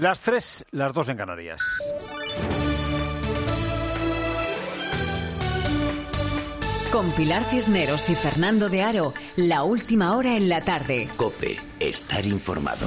Las 3, las 2 en Canarias. Con Pilar Cisneros y Fernando de Aro, la última hora en la tarde. COPE, estar informado.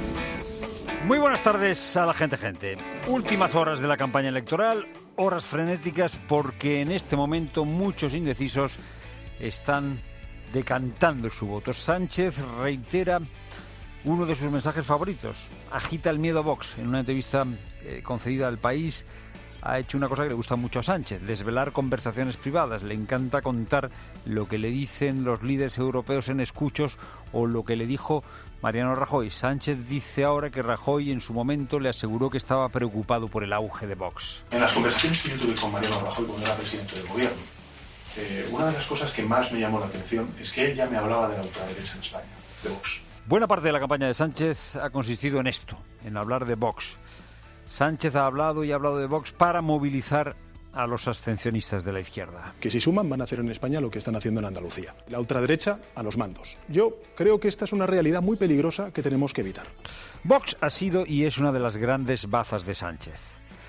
Muy buenas tardes a la gente. Últimas horas de la campaña electoral, horas frenéticas porque en este momento muchos indecisos están decantando su voto. Sánchez reitera uno de sus mensajes favoritos, agita el miedo a Vox. En una entrevista concedida al País ha hecho una cosa que le gusta mucho a Sánchez, desvelar conversaciones privadas. Le encanta contar lo que le dicen los líderes europeos en escuchos o lo que le dijo Mariano Rajoy. Sánchez dice ahora que Rajoy en su momento le aseguró que estaba preocupado por el auge de Vox. En las conversaciones que yo tuve con Mariano Rajoy cuando era presidente del gobierno, una de las cosas que más me llamó la atención es que él ya me hablaba de la ultraderecha en España, de Vox. Buena parte de la campaña de Sánchez ha consistido en esto, en hablar de Vox. Sánchez ha hablado de Vox para movilizar a los abstencionistas de la izquierda. Que si suman van a hacer en España lo que están haciendo en Andalucía. La ultraderecha a los mandos. Yo creo que esta es una realidad muy peligrosa que tenemos que evitar. Vox ha sido y es una de las grandes bazas de Sánchez.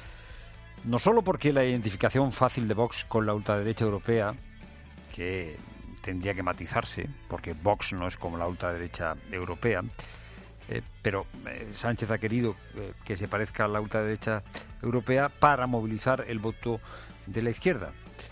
No solo porque la identificación fácil de Vox con la ultraderecha europea, que tendría que matizarse, porque Vox no es como la ultraderecha europea, pero Sánchez ha querido que se parezca a la ultraderecha europea para movilizar el voto de la izquierda.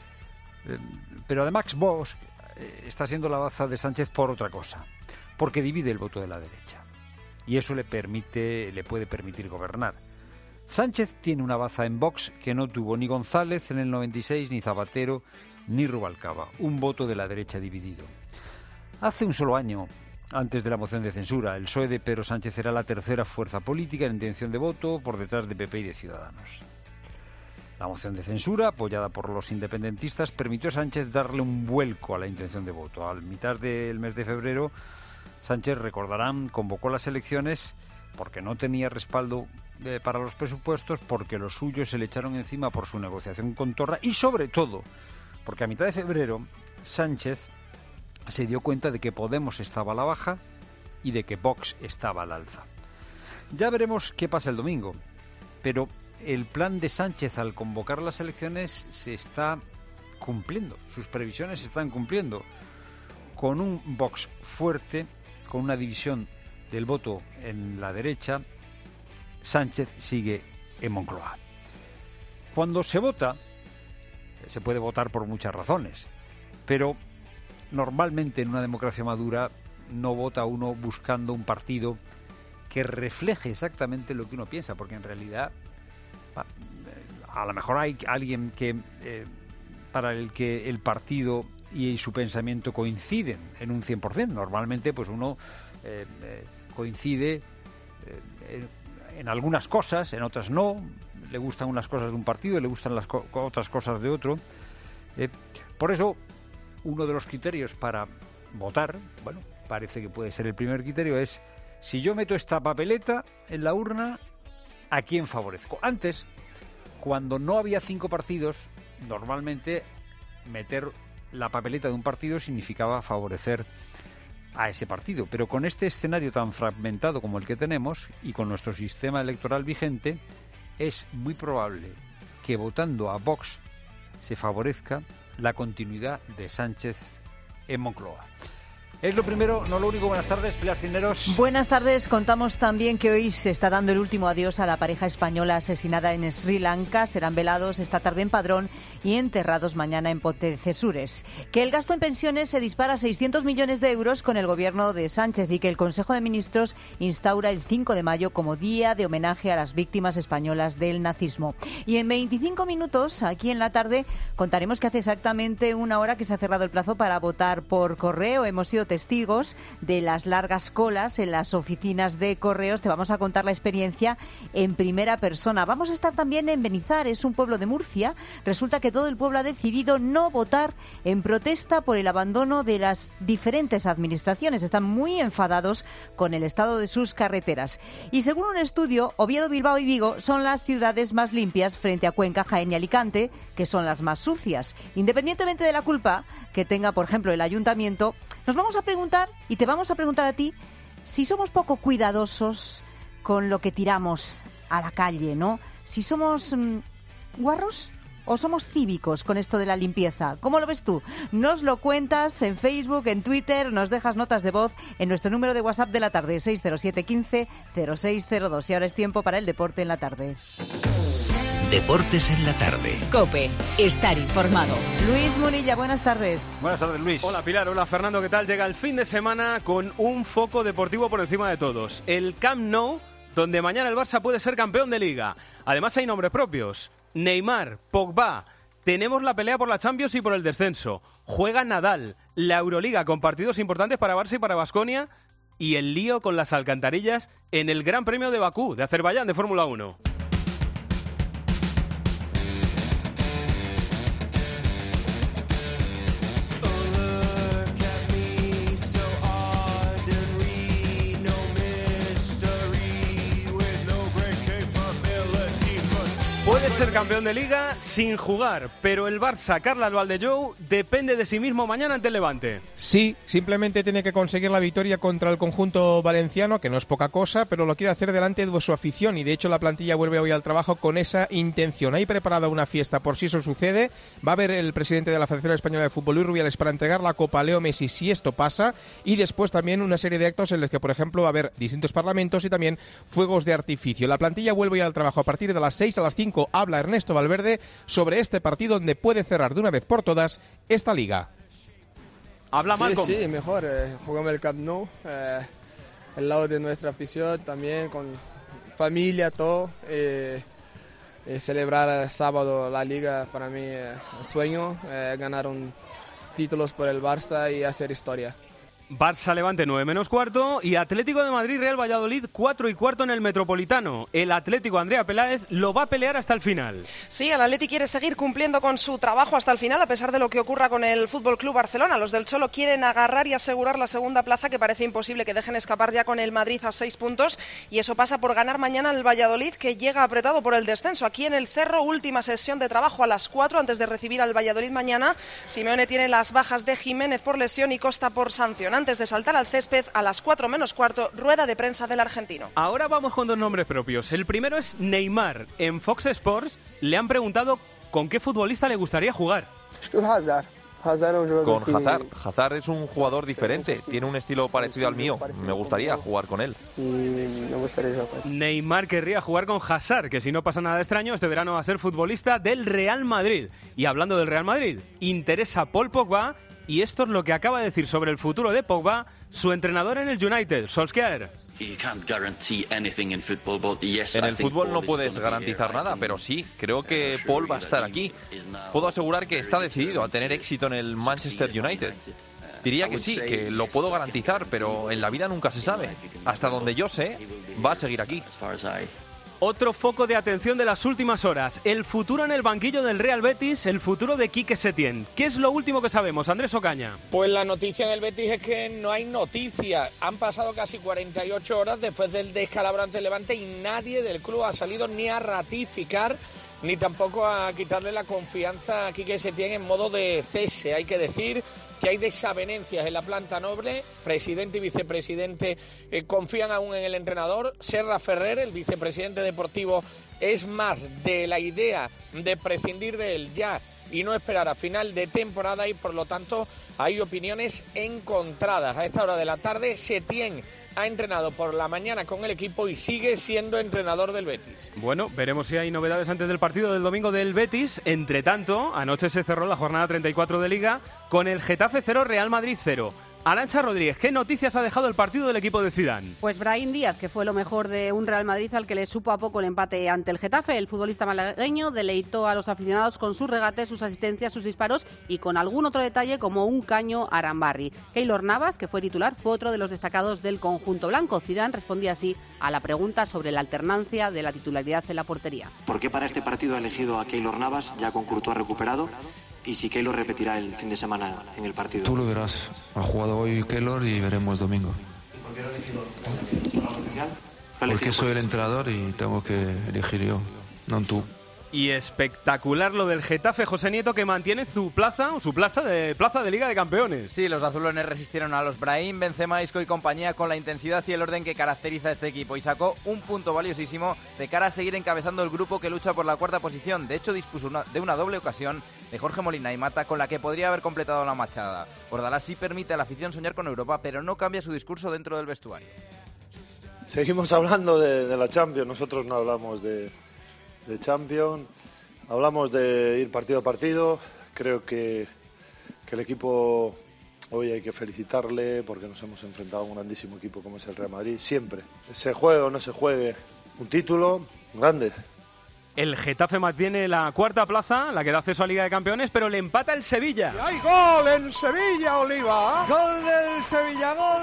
Pero además Vox está siendo la baza de Sánchez por otra cosa, porque divide el voto de la derecha. Y eso le puede permitir gobernar. Sánchez tiene una baza en Vox que no tuvo ni González en el 96, ni Zapatero, ni Rubalcaba. Un voto de la derecha dividido. Hace un solo año, antes de la moción de censura, el PSOE de Pedro Sánchez era la tercera fuerza política en intención de voto, por detrás de PP y de Ciudadanos. La moción de censura, apoyada por los independentistas, permitió a Sánchez darle un vuelco a la intención de voto. A mitad del mes de febrero, Sánchez, recordarán, convocó las elecciones porque no tenía respaldo para los presupuestos, porque los suyos se le echaron encima por su negociación con Torra y, sobre todo, porque a mitad de febrero Sánchez se dio cuenta de que Podemos estaba a la baja y de que Vox estaba al alza. Ya veremos qué pasa el domingo, pero el plan de Sánchez al convocar las elecciones se está cumpliendo, sus previsiones se están cumpliendo, con un Vox fuerte, con una división del voto en la derecha. Sánchez sigue en Moncloa. Cuando se vota, se puede votar por muchas razones, pero normalmente en una democracia madura no vota uno buscando un partido que refleje exactamente lo que uno piensa, porque en realidad a lo mejor hay alguien que para el que el partido y su pensamiento coinciden en un 100%. Normalmente pues uno coincide en algunas cosas, en otras no. Le gustan unas cosas de un partido, le gustan las otras cosas de otro. Por eso, uno de los criterios para votar, bueno, parece que puede ser el primer criterio, es si yo meto esta papeleta en la urna, ¿a quién favorezco? Antes, cuando no había 5 partidos, normalmente meter la papeleta de un partido significaba favorecer a ese partido. Pero con este escenario tan fragmentado como el que tenemos y con nuestro sistema electoral vigente, es muy probable que votando a Vox se favorezca la continuidad de Sánchez en Moncloa. Es lo primero, no lo único. Buenas tardes, Pilar Cisneros. Buenas tardes. Contamos también que hoy se está dando el último adiós a la pareja española asesinada en Sri Lanka. Serán velados esta tarde en Padrón y enterrados mañana en Pontecesures. Que el gasto en pensiones se dispara a 600 millones de euros con el gobierno de Sánchez y que el Consejo de Ministros instaura el 5 de mayo como día de homenaje a las víctimas españolas del nazismo. Y en 25 minutos, aquí en la tarde, contaremos que hace exactamente una hora que se ha cerrado el plazo para votar por correo. Hemos sido testigos de las largas colas en las oficinas de correos. Te vamos a contar la experiencia en primera persona. Vamos a estar también en Benizar, es un pueblo de Murcia. Resulta que todo el pueblo ha decidido no votar en protesta por el abandono de las diferentes administraciones. Están muy enfadados con el estado de sus carreteras. Y según un estudio, Oviedo, Bilbao y Vigo son las ciudades más limpias frente a Cuenca, Jaén y Alicante, que son las más sucias. Independientemente de la culpa que tenga, por ejemplo, el ayuntamiento, nos vamos a preguntar, y te vamos a preguntar a ti, si somos poco cuidadosos con lo que tiramos a la calle, ¿no? Si somos guarros o somos cívicos con esto de la limpieza. ¿Cómo lo ves tú? Nos lo cuentas en Facebook, en Twitter, nos dejas notas de voz en nuestro número de WhatsApp de la tarde, 607 15 0602. Y ahora es tiempo para el deporte en la tarde. Deportes en la tarde. COPE. Estar informado. Luis Munilla, buenas tardes. Buenas tardes, Luis. Hola Pilar, hola Fernando, ¿qué tal? Llega el fin de semana con un foco deportivo por encima de todos. El Camp Nou, donde mañana el Barça puede ser campeón de Liga. Además hay nombres propios. Neymar, Pogba, tenemos la pelea por la Champions y por el descenso. Juega Nadal, la Euroliga con partidos importantes para Barça y para Baskonia y el lío con las alcantarillas en el Gran Premio de Bakú, de Azerbaiyán, de Fórmula 1. Puede ser campeón de Liga sin jugar, pero el Barça, Carles Valdellou, depende de sí mismo mañana ante el Levante. Sí, simplemente tiene que conseguir la victoria contra el conjunto valenciano, que no es poca cosa, pero lo quiere hacer delante de su afición y de hecho la plantilla vuelve hoy al trabajo con esa intención. Hay preparada una fiesta por si eso sucede. Va a haber el presidente de la Federación Española de Fútbol, Luis Rubiales, para entregar la Copa a Leo Messi si esto pasa, y después también una serie de actos en los que, por ejemplo, va a haber distintos parlamentos y también fuegos de artificio. La plantilla vuelve hoy al trabajo a partir de las 6 a las 5. Habla Ernesto Valverde sobre este partido donde puede cerrar de una vez por todas esta liga. Habla Malcolm. Sí, mejor. Jugamos el Camp Nou, al lado de nuestra afición, también con familia, todo. Celebrar el sábado la liga para mí es un sueño, ganar títulos por el Barça y hacer historia. Barça Levante 9:15 y Atlético de Madrid Real Valladolid 4:15 en el Metropolitano. El Atlético, Andrea Peláez, lo va a pelear hasta el final. Sí, el Atleti quiere seguir cumpliendo con su trabajo hasta el final, a pesar de lo que ocurra con el Fútbol Club Barcelona. Los del Cholo quieren agarrar y asegurar la segunda plaza, que parece imposible que dejen escapar ya con el Madrid a 6 puntos, y eso pasa por ganar mañana al Valladolid, que llega apretado por el descenso. Aquí en el Cerro, última sesión de trabajo a las 4 antes de recibir al Valladolid mañana. Simeone tiene las bajas de Jiménez por lesión y Costa por sanción. Antes de saltar al césped, a las 4:15, rueda de prensa del argentino. Ahora vamos con dos nombres propios. El primero es Neymar. En Fox Sports le han preguntado con qué futbolista le gustaría jugar. Con Hazard. Hazard es un jugador diferente, tiene un estilo parecido al mío. Me gustaría jugar con él. Neymar querría jugar con Hazard, que si no pasa nada extraño, este verano va a ser futbolista del Real Madrid. Y hablando del Real Madrid, interesa Paul Pogba. Y esto es lo que acaba de decir sobre el futuro de Pogba su entrenador en el United, Solskjaer. En el fútbol no puedes garantizar nada, pero sí, creo que Paul va a estar aquí. Puedo asegurar que está decidido a tener éxito en el Manchester United. Diría que sí, que lo puedo garantizar, pero en la vida nunca se sabe. Hasta donde yo sé, va a seguir aquí. Otro foco de atención de las últimas horas, el futuro en el banquillo del Real Betis, el futuro de Quique Setién. ¿Qué es lo último que sabemos, Andrés Ocaña? Pues la noticia en el Betis es que no hay noticia. Han pasado casi 48 horas después del descalabro ante el Levante y nadie del club ha salido ni a ratificar ni tampoco a quitarle la confianza a Quique Setién en modo de cese. Hay que decir que hay desavenencias en la planta noble, presidente y vicepresidente confían aún en el entrenador. Serra Ferrer, el vicepresidente deportivo, es más de la idea de prescindir de él ya y no esperar a final de temporada, y por lo tanto hay opiniones encontradas. A esta hora de la tarde, Setién ha entrenado por la mañana con el equipo y sigue siendo entrenador del Betis. Bueno, veremos si hay novedades antes del partido del domingo del Betis. Entre tanto, anoche se cerró la jornada 34 de Liga con el Getafe 0, Real Madrid 0. Arantxa Rodríguez, ¿qué noticias ha dejado el partido del equipo de Zidane? Pues Brahim Díaz, que fue lo mejor de un Real Madrid al que le supo a poco el empate ante el Getafe. El futbolista malagueño deleitó a los aficionados con sus regates, sus asistencias, sus disparos y con algún otro detalle como un caño a Arambarri. Keylor Navas, que fue titular, fue otro de los destacados del conjunto blanco. Zidane respondía así a la pregunta sobre la alternancia de la titularidad en la portería. ¿Por qué para este partido ha elegido a Keylor Navas, ya con Courtois recuperado? Y si Keylor repetirá el fin de semana en el partido. Tú lo verás. Ha jugado hoy Keylor y veremos domingo. ¿Por qué lo ha elegido? Porque soy el entrenador y tengo que elegir yo, no tú. Y espectacular lo del Getafe, José Nieto, que mantiene su plaza de Liga de Campeones. Sí, los azulones resistieron a los Brahim, Benzema, Isco y compañía con la intensidad y el orden que caracteriza a este equipo y sacó un punto valiosísimo de cara a seguir encabezando el grupo que lucha por la cuarta posición. De hecho, dispuso de una doble ocasión de Jorge Molina y Mata con la que podría haber completado la machada. Bordalás sí permite a la afición soñar con Europa, pero no cambia su discurso dentro del vestuario. Seguimos hablando de la Champions, nosotros no hablamos de Champions, hablamos de ir partido a partido. Creo que el equipo hoy hay que felicitarle porque nos hemos enfrentado a un grandísimo equipo como es el Real Madrid, siempre. Se juegue o no se juegue un título grande. El Getafe mantiene la cuarta plaza, la que da acceso a Liga de Campeones, pero le empata el Sevilla. Y hay gol en Sevilla, Oliva. Gol del Sevilla, gol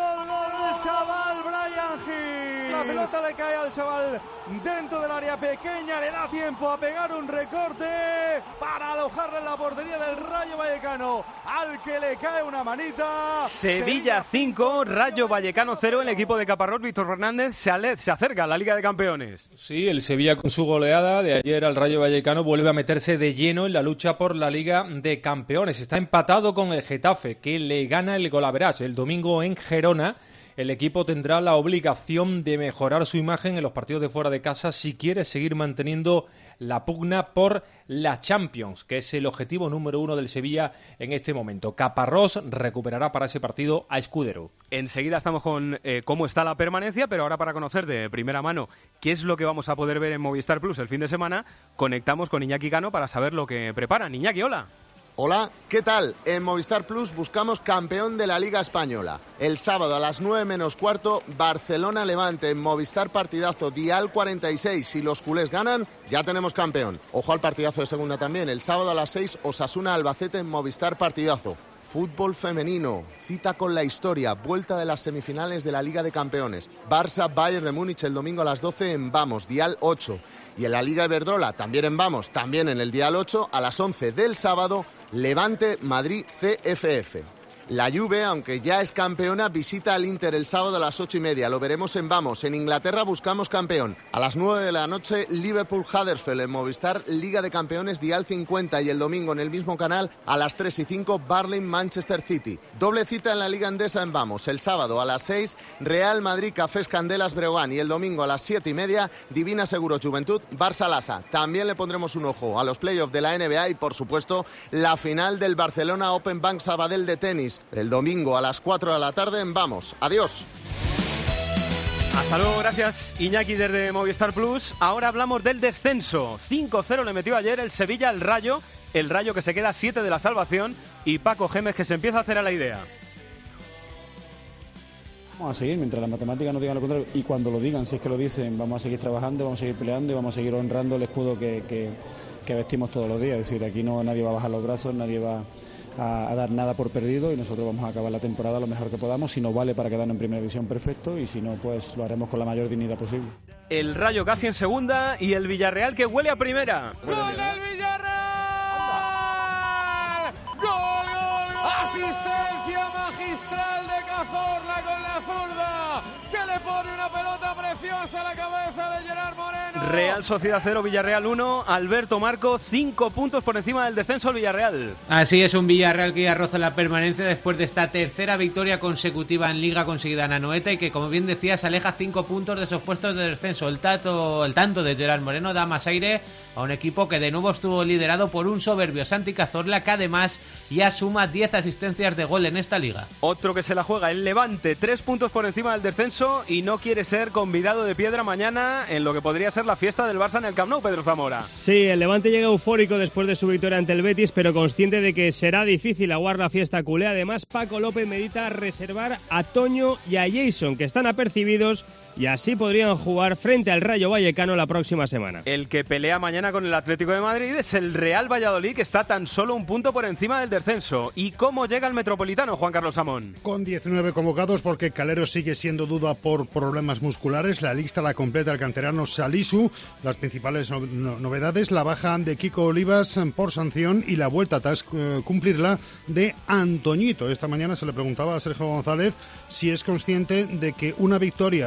del chaval Bryan Gil. La pelota le cae al chaval dentro del área pequeña, le da tiempo a pegar un recorte para alojarle en la portería del Rayo Vallecano, al que le cae una manita. Sevilla 5, Rayo Vallecano 0, el equipo de Caparrós, Víctor Fernández, se acerca a la Liga de Campeones. Sí, el Sevilla con su goleada de ayer al Rayo Vallecano vuelve a meterse de lleno en la lucha por la Liga de Campeones. Está empatado con el Getafe, que le gana el golaveraje el domingo en Gerona. El equipo tendrá la obligación de mejorar su imagen en los partidos de fuera de casa si quiere seguir manteniendo la pugna por la Champions, que es el objetivo número 1 del Sevilla en este momento. Caparrós recuperará para ese partido a Escudero. Enseguida estamos con cómo está la permanencia, pero ahora para conocer de primera mano qué es lo que vamos a poder ver en Movistar Plus el fin de semana, conectamos con Iñaki Cano para saber lo que preparan. Iñaki, hola. Hola, ¿qué tal? En Movistar Plus buscamos campeón de la Liga Española. El sábado a las 9 menos cuarto, Barcelona-Levante en Movistar Partidazo, dial 46. Si los culés ganan, ya tenemos campeón. Ojo al partidazo de segunda también. El sábado a las 6, Osasuna-Albacete en Movistar Partidazo. Fútbol femenino, cita con la historia, vuelta de las semifinales de la Liga de Campeones. Barça-Bayern de Múnich el domingo a las 12 en Vamos, dial 8. Y en la Liga Iberdrola, también en Vamos, también en el dial 8, a las 11 del sábado, Levante-Madrid CFF. La Juve, aunque ya es campeona, visita al Inter el sábado a las 8:30. Lo veremos en Vamos. En Inglaterra buscamos campeón. A las 9 de la noche, Liverpool-Huddersfield en Movistar, Liga de Campeones, dial 50. Y el domingo en el mismo canal, a las 3:05, Burnley-Manchester City. Doble cita en la Liga Endesa en Vamos. El sábado a las 6, Real Madrid-Cafés Candelas Breogán. Y el domingo a las 7:30, Divina Seguros Juventud, Barça-Lasa. También le pondremos un ojo a los playoffs de la NBA y, por supuesto, la final del Barcelona Open Bank Sabadell de tenis. El domingo a las 4 de la tarde en Vamos. Adiós. Hasta luego, gracias Iñaki desde Movistar Plus. Ahora hablamos del descenso. 5-0 le metió ayer el Sevilla al Rayo. El Rayo que se queda 7 de la salvación. Y Paco Gémez que se empieza a hacer a la idea. Vamos a seguir mientras las matemáticas nos digan lo contrario. Y cuando lo digan, si es que lo dicen, vamos a seguir trabajando, vamos a seguir peleando y vamos a seguir honrando el escudo que vestimos todos los días. Es decir, aquí no nadie va a bajar los brazos, nadie va a dar nada por perdido y nosotros vamos a acabar la temporada lo mejor que podamos. Si nos vale para quedarnos en primera división, perfecto, y si no, pues lo haremos con la mayor dignidad posible. El Rayo casi en segunda y el Villarreal que huele a primera. ¡Gol del Villarreal! ¡Gol! Asistencia magistral de Cazorla con la zurda, que le pone una pelota preciosa a la cabeza de Gerard Moreno. Real Sociedad 0, Villarreal 1. Alberto Marco, 5 puntos por encima del descenso al Villarreal. Así es, un Villarreal que ya roza la permanencia después de esta tercera victoria consecutiva en Liga conseguida en Anoeta y que, como bien decías, aleja 5 puntos de esos puestos de descenso. El tanto de Gerard Moreno da más aire a un equipo que de nuevo estuvo liderado por un soberbio Santi Cazorla, que además ya suma 10 asistencias de gol en esta liga. Otro que se la juega, el Levante, 3 puntos por encima del descenso y no quiere ser convidado de piedra mañana en lo que podría ser la fiesta del Barça en el Camp Nou, Pedro Zamora. Sí, el Levante llega eufórico después de su victoria ante el Betis, pero consciente de que será difícil aguar la fiesta culé. Además, Paco López medita reservar a Toño y a Jason, que están apercibidos, y así podrían jugar frente al Rayo Vallecano la próxima semana. El que pelea mañana con el Atlético de Madrid es el Real Valladolid, que está tan solo un punto por encima del descenso. ¿Y cómo llega el Metropolitano, Juan Carlos Samón? Con 19 convocados, porque Calero sigue siendo duda por problemas musculares. La lista la completa el canterano Salisu. Las principales novedades: la baja de Kiko Olivas por sanción y la vuelta tras cumplirla de Antoñito. Esta mañana se le preguntaba a Sergio González si es consciente de que una victoria o un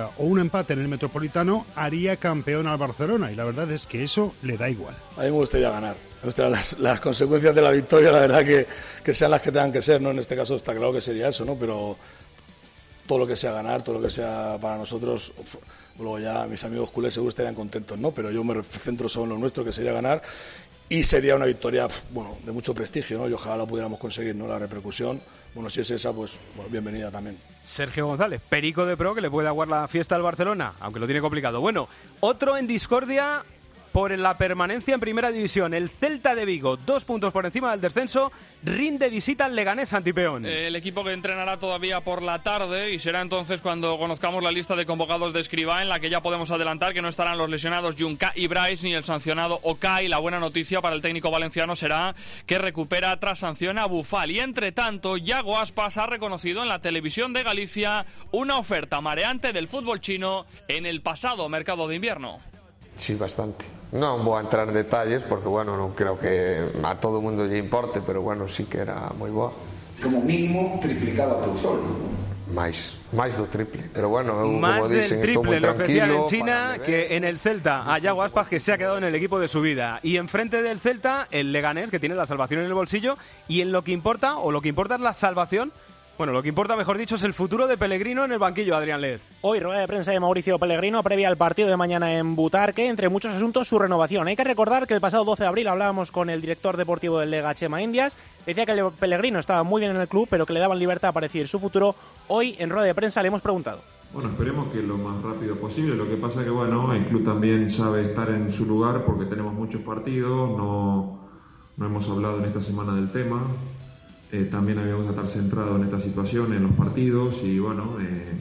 empate en el Metropolitano haría campeón al Barcelona, y la verdad es que eso le da igual. A mí me gustaría ganar. Las consecuencias de la victoria, la verdad que sean las que tengan que ser, ¿no? En este caso está claro que sería eso, ¿no? Pero todo lo que sea ganar, todo lo que sea para nosotros, luego ya mis amigos culés seguro estarían contentos, ¿no? Pero yo me centro solo en lo nuestro, que sería ganar, y sería una victoria, bueno, de mucho prestigio, ¿no? Y ojalá la pudiéramos conseguir, ¿no? La repercusión, bueno, si es esa, pues bueno, bienvenida también. Sergio González, perico de pro, que le puede aguar la fiesta al Barcelona, aunque lo tiene complicado. Bueno, otro en discordia por la permanencia en Primera División. El Celta de Vigo, 2 puntos por encima del descenso, rinde visita al Leganés Antipeón. El equipo que entrenará todavía por la tarde, y será entonces cuando conozcamos la lista de convocados de Escribá, en la que ya podemos adelantar que no estarán los lesionados Junca y Bryce ni el sancionado Okay. La buena noticia para el técnico valenciano será que recupera tras sanción a Bufal. Y entre tanto, Yago Aspas ha reconocido en la televisión de Galicia una oferta mareante del fútbol chino en el pasado mercado de invierno. Sí, bastante. No voy a entrar en detalles porque, bueno, no creo que a todo el mundo le importe, pero, bueno, sí que era moi boa. Como mínimo triplicaba tu soldo. Máis do triple, pero bueno, más como del dicen, triple le ofrecían en tranquilo, China que en el Celta a Yago Aspas, que se ha quedado en el equipo de su vida, y enfrente del Celta el Leganés, que tiene la salvación en el bolsillo, y en lo que importa, o lo que importa es la salvación. Bueno, lo que importa, mejor dicho, es el futuro de Pellegrino en el banquillo, Adrián Lez. Hoy, rueda de prensa de Mauricio Pellegrino previa al partido de mañana en Butarque, entre muchos asuntos su renovación. Hay que recordar que el pasado 12 de abril hablábamos con el director deportivo del Lega, Chema Indias. Decía que Pellegrino estaba muy bien en el club, pero que le daban libertad para decidir su futuro. Hoy, en rueda de prensa, le hemos preguntado. Bueno, esperemos que lo más rápido posible. Lo que pasa es que, bueno, el club también sabe estar en su lugar porque tenemos muchos partidos. No hemos hablado en esta semana del tema. También habíamos que estar centrados en esta situación, en los partidos, y bueno,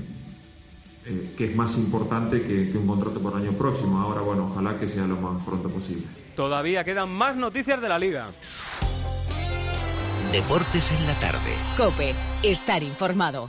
que es más importante que un contrato por el año próximo. Ahora, bueno, ojalá que sea lo más pronto posible. Todavía quedan más noticias de la Liga. Deportes en la tarde. COPE, estar informado.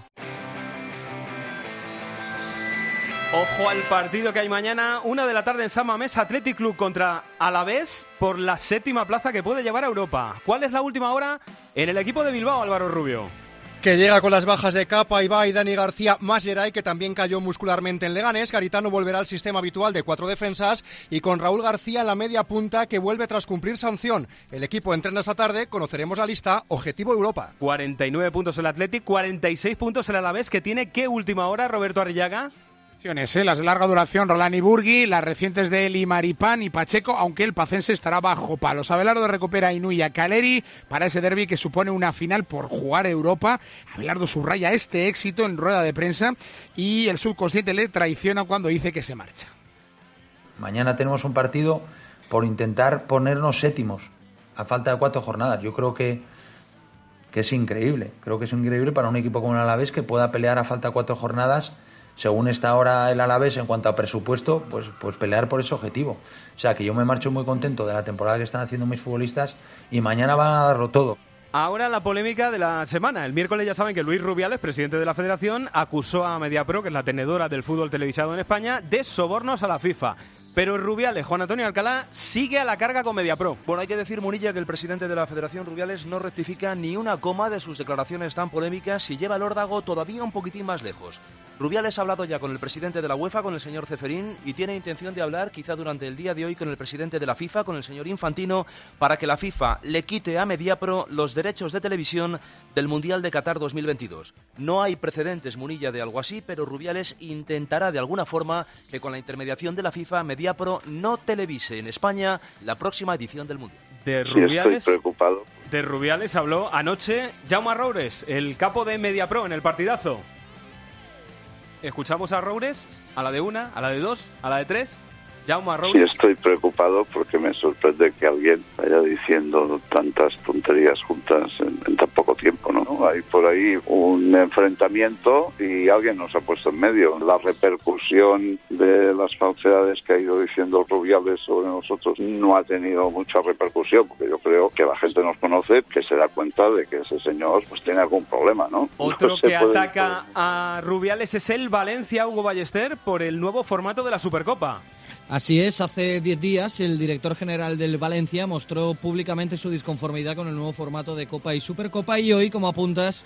Ojo al partido que hay mañana, 1 de la tarde en San Mamés, Athletic Club contra Alavés por la 7ª plaza que puede llevar a Europa. ¿Cuál es la última hora en el equipo de Bilbao, Álvaro Rubio? Que llega con las bajas de Capa, Ibai, Dani García, más Geray, que también cayó muscularmente en Leganés. Garitano volverá al sistema habitual de 4 defensas, y con Raúl García en la media punta, que vuelve tras cumplir sanción. El equipo entrena esta tarde, conoceremos la lista. Objetivo Europa. 49 puntos el Athletic, 46 puntos el Alavés, que tiene ¿qué última hora, Roberto Arrillaga? Las de larga duración, Roland y Burgui, las recientes de Eli, Maripán y Pacheco, aunque el pacense estará bajo palos. Abelardo recupera a Inui y a Caleri para ese derbi que supone una final por jugar Europa. Abelardo subraya este éxito en rueda de prensa, y el subconsciente le traiciona cuando dice que se marcha. Mañana tenemos un partido por intentar ponernos séptimos a falta de 4 jornadas. Yo creo que es increíble. Creo que es increíble para un equipo como el Alavés que pueda pelear a falta de 4 jornadas. Según está ahora el Alavés en cuanto a presupuesto, pues pelear por ese objetivo. O sea, que yo me marcho muy contento de la temporada que están haciendo mis futbolistas, y mañana van a darlo todo. Ahora la polémica de la semana. El miércoles ya saben que Luis Rubiales, presidente de la Federación, acusó a Mediapro, que es la tenedora del fútbol televisado en España, de sobornos a la FIFA. Pero Rubiales, Juan Antonio Alcalá, sigue a la carga con Mediapro. Bueno, hay que decir, Munilla, que el presidente de la Federación, Rubiales, no rectifica ni una coma de sus declaraciones tan polémicas y lleva el órdago todavía un poquitín más lejos. Rubiales ha hablado ya con el presidente de la UEFA, con el señor Ceferín, y tiene intención de hablar, quizá durante el día de hoy, con el presidente de la FIFA, con el señor Infantino, para que la FIFA le quite a Mediapro los derechos de televisión del Mundial de Qatar 2022. No hay precedentes, Munilla, de algo así, pero Rubiales intentará de alguna forma que con la intermediación de la FIFA, Mediapro no televise en España la próxima edición del Mundial. De Rubiales, estoy preocupado. De Rubiales habló anoche Jaume Roures, el capo de Mediapro, en el partidazo. Escuchamos a Roures, a la de 1, a la de 2, a la de 3. Jaume Roures. Sí, estoy preocupado porque me sorprende que alguien vaya diciendo tantas tonterías juntas en tan poco tiempo, ¿no? Hay por ahí un enfrentamiento y alguien nos ha puesto en medio. La repercusión de las falsedades que ha ido diciendo Rubiales sobre nosotros no ha tenido mucha repercusión, porque yo creo que la gente nos conoce, que se da cuenta de que ese señor pues tiene algún problema, ¿no? Otro que ataca a Rubiales es el Valencia, Hugo Ballester, por el nuevo formato de la Supercopa. Así es, hace 10 días el director general del Valencia mostró públicamente su disconformidad con el nuevo formato de Copa y Supercopa, y hoy, como apuntas,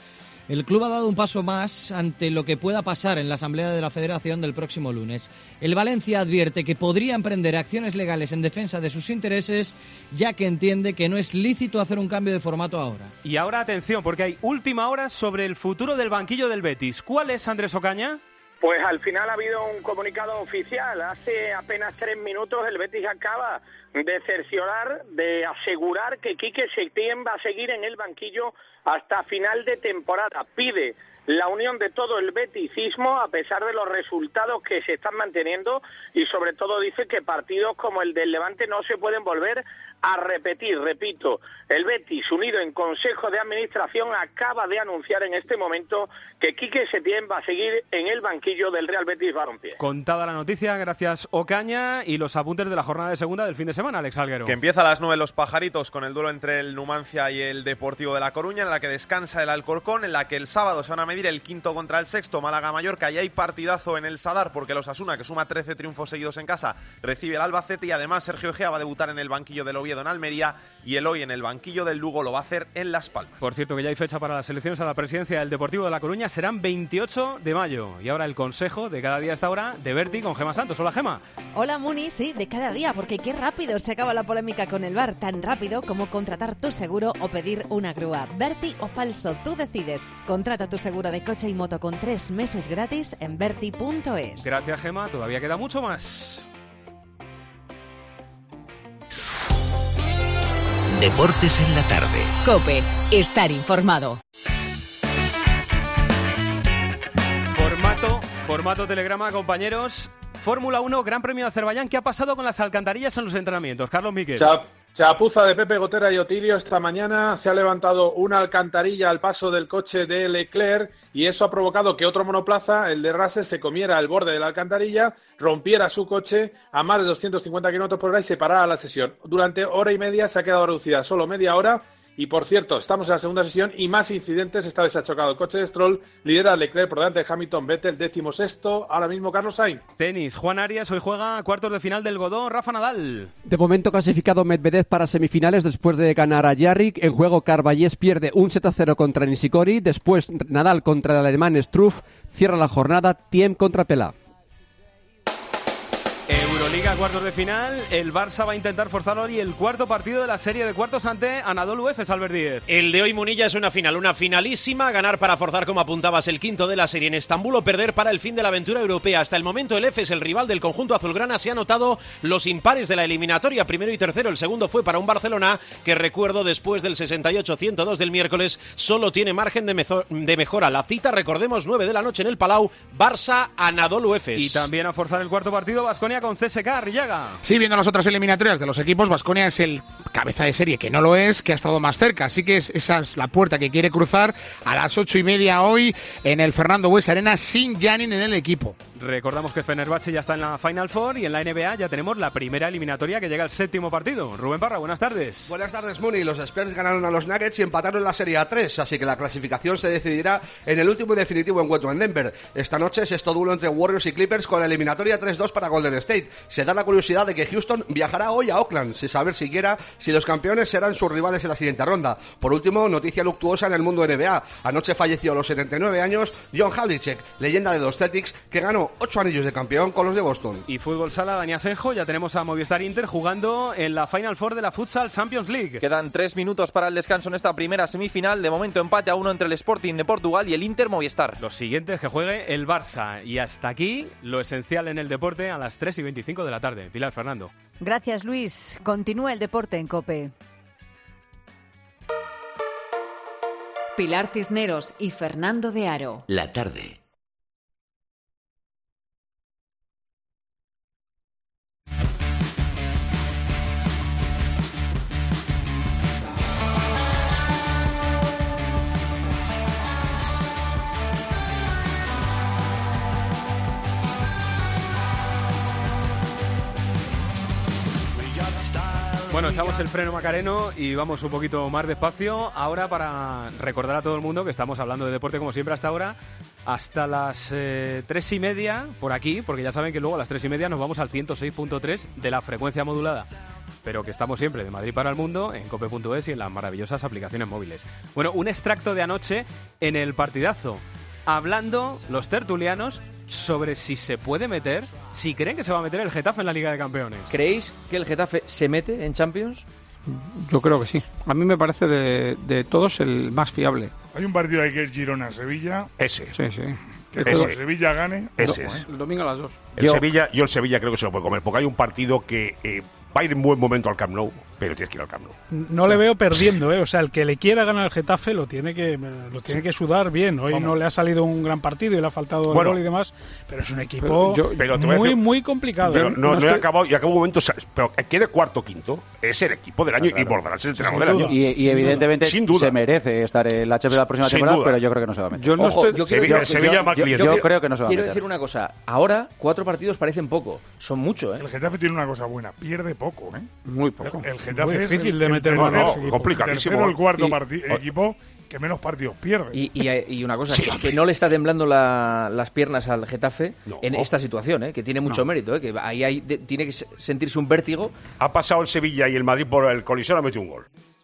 El club ha dado un paso más ante lo que pueda pasar en la Asamblea de la Federación del próximo lunes. El Valencia advierte que podría emprender acciones legales en defensa de sus intereses, ya que entiende que no es lícito hacer un cambio de formato ahora. Y ahora atención, porque hay última hora sobre el futuro del banquillo del Betis. ¿Cuál es, Andrés Ocaña? Pues al final ha habido un comunicado oficial. Hace apenas 3 minutos el Betis acaba de cerciorar, de asegurar que Quique Setién va a seguir en el banquillo hasta final de temporada. Pide la unión de todo el beticismo a pesar de los resultados que se están manteniendo y sobre todo dice que partidos como el del Levante no se pueden volver a repetir. Repito, el Betis, unido en Consejo de Administración, acaba de anunciar en este momento que Quique Setién va a seguir en el banquillo del Real Betis Balompié. Contada la noticia, gracias Ocaña, y los apuntes de la jornada de segunda del fin de semana, Alex Alguero. Que empieza a las 9 Los Pajaritos con el duelo entre el Numancia y el Deportivo de La Coruña, en la que descansa el Alcorcón, en la que el sábado se van a medir el quinto contra el sexto, Málaga-Mallorca, y hay partidazo en el Sadar porque los Osasuna, que suma 13 triunfos seguidos en casa, recibe el Albacete, y además Sergio Egea va a debutar en el banquillo del Oviedo en Almería, y Eloy en el banquillo del Lugo lo va a hacer en Las Palmas. Por cierto, que ya hay fecha para las elecciones a la presidencia del Deportivo de La Coruña, serán 28 de mayo. Y ahora el consejo de cada día a esta hora de Berti con Gema Santos. Hola, Gema. Hola, Muni, sí, de cada día, porque qué rápido se acaba la polémica con el VAR, tan rápido como contratar tu seguro o pedir una grúa. Berti o falso, tú decides. Contrata tu seguro de coche y moto con 3 meses gratis en berti.es. Gracias, Gema, todavía queda mucho más. Deportes en la tarde. COPE. Estar informado. Formato telegrama, compañeros. Fórmula 1, Gran Premio de Azerbaiyán. ¿Qué ha pasado con las alcantarillas en los entrenamientos? Carlos Miquel. Chapuza de Pepe Gotera y Otilio. Esta mañana se ha levantado una alcantarilla al paso del coche de Leclerc y eso ha provocado que otro monoplaza, el de Russell, se comiera el borde de la alcantarilla, rompiera su coche a más de 250 km/h y se parara la sesión. Durante hora y media se ha quedado reducida solo media hora. Y por cierto, estamos en la segunda sesión y más incidentes. Esta vez se ha chocado el coche de Stroll, lidera Leclerc por delante de Hamilton, Vettel 16º, ahora mismo Carlos Sainz. Tenis, Juan Arias hoy juega cuartos de final del Godó, Rafa Nadal. De momento clasificado Medvedev para semifinales después de ganar a Jarry. En juego Carballés pierde un 7-0 contra Nishikori, después Nadal contra el alemán Struff, cierra la jornada Thiem contra Pelá. Euroliga, cuartos de final. El Barça va a intentar forzar hoy el cuarto partido de la serie de cuartos ante Anadolu Efes, Albert Díez. El de hoy, Munilla, es una finalísima. Ganar para forzar, como apuntabas, el quinto de la serie en Estambul o perder para el fin de la aventura europea. Hasta el momento el Efes, el rival del conjunto azulgrana, se ha anotado los impares de la eliminatoria, primero y tercero. El segundo fue para un Barcelona que, recuerdo, después del 68-102 del miércoles, solo tiene margen de mejora. La cita, recordemos, 9 de la noche en el Palau, Barça-Anadolu Efes. Y también a forzar el cuarto partido, Baskonia con CSK, Arrillaga. Sí, viendo las otras eliminatorias de los equipos, Baskonia es el cabeza de serie, que no lo es, que ha estado más cerca. Así que esa es la puerta que quiere cruzar a las 8:30 hoy en el Fernando Buesa Arena, sin Janin en el equipo. Recordamos que Fenerbahce ya está en la Final Four y en la NBA ya tenemos la primera eliminatoria que llega al séptimo partido. Rubén Parra, buenas tardes. Buenas tardes, Muni. Los Spurs ganaron a los Nuggets y empataron la serie a 3, así que la clasificación se decidirá en el último y definitivo encuentro en Denver. Esta noche es sexto duelo entre Warriors y Clippers con la eliminatoria 3-2 para Golden State. Se da la curiosidad de que Houston viajará hoy a Oakland, sin saber siquiera si los campeones serán sus rivales en la siguiente ronda. Por último, noticia luctuosa en el mundo NBA. Anoche falleció a los 79 años John Havlicek, leyenda de los Celtics, que ganó 8 anillos de campeón con los de Boston. Y fútbol sala, Dani Asenjo, ya tenemos a Movistar Inter jugando en la Final Four de la Futsal Champions League. Quedan 3 minutos para el descanso en esta primera semifinal. De momento empate a 1 entre el Sporting de Portugal y el Inter Movistar. Los siguientes que juegue el Barça. Y hasta aquí lo esencial en el deporte a las 3:25 de la tarde. Pilar, Fernando. Gracias, Luis. Continúa el deporte en COPE. Pilar Cisneros y Fernando de Aro. La tarde. Bueno, echamos el freno Macareno y vamos un poquito más despacio. Ahora para recordar a todo el mundo que estamos hablando de deporte como siempre hasta ahora, hasta las 3:30 por aquí, porque ya saben que luego a las 3:30 nos vamos al 106.3 de la frecuencia modulada pero que estamos siempre de Madrid para el mundo en cope.es y en las maravillosas aplicaciones móviles. Bueno, un extracto de anoche en el partidazo, hablando los tertulianos sobre si se puede meter, si creen que se va a meter el Getafe en la Liga de Campeones. ¿Creéis que el Getafe se mete en Champions? Yo creo que sí. A mí me parece de todos el más fiable. Hay un partido ahí que es Girona-Sevilla. Ese. Sí, sí. Que cuando Sevilla gane... Ese es. El domingo a las 2. El Sevilla creo que se lo puede comer, porque hay un partido que va a ir en buen momento al Camp Nou, pero tienes que ir al Camp Nou. No le veo perdiendo, O sea, el que le quiera ganar al Getafe lo tiene que sudar bien. Hoy no le ha salido un gran partido y le ha faltado el gol y demás, pero es un equipo muy complicado. Pero no he acabado, y acabo un momento, pero que quede cuarto o quinto, es el equipo del año y volverá a ser el entrenador del año. Y evidentemente se merece estar en la Champions la próxima temporada, pero yo creo que no se va a meter. Yo creo que no se va a meter. Quiero decir una cosa, ahora 4 partidos parecen poco, son mucho, El Getafe tiene una cosa buena, pierde poco, Muy poco. El Getafe muy difícil es de meter complicadísimo. El cuarto equipo que menos partidos pierde. Y una cosa, que no le está temblando las piernas al Getafe en esta situación, que tiene mucho mérito, que ahí tiene que sentirse un vértigo. Ha pasado el Sevilla y el Madrid por el Coliseo, ha metido un gol.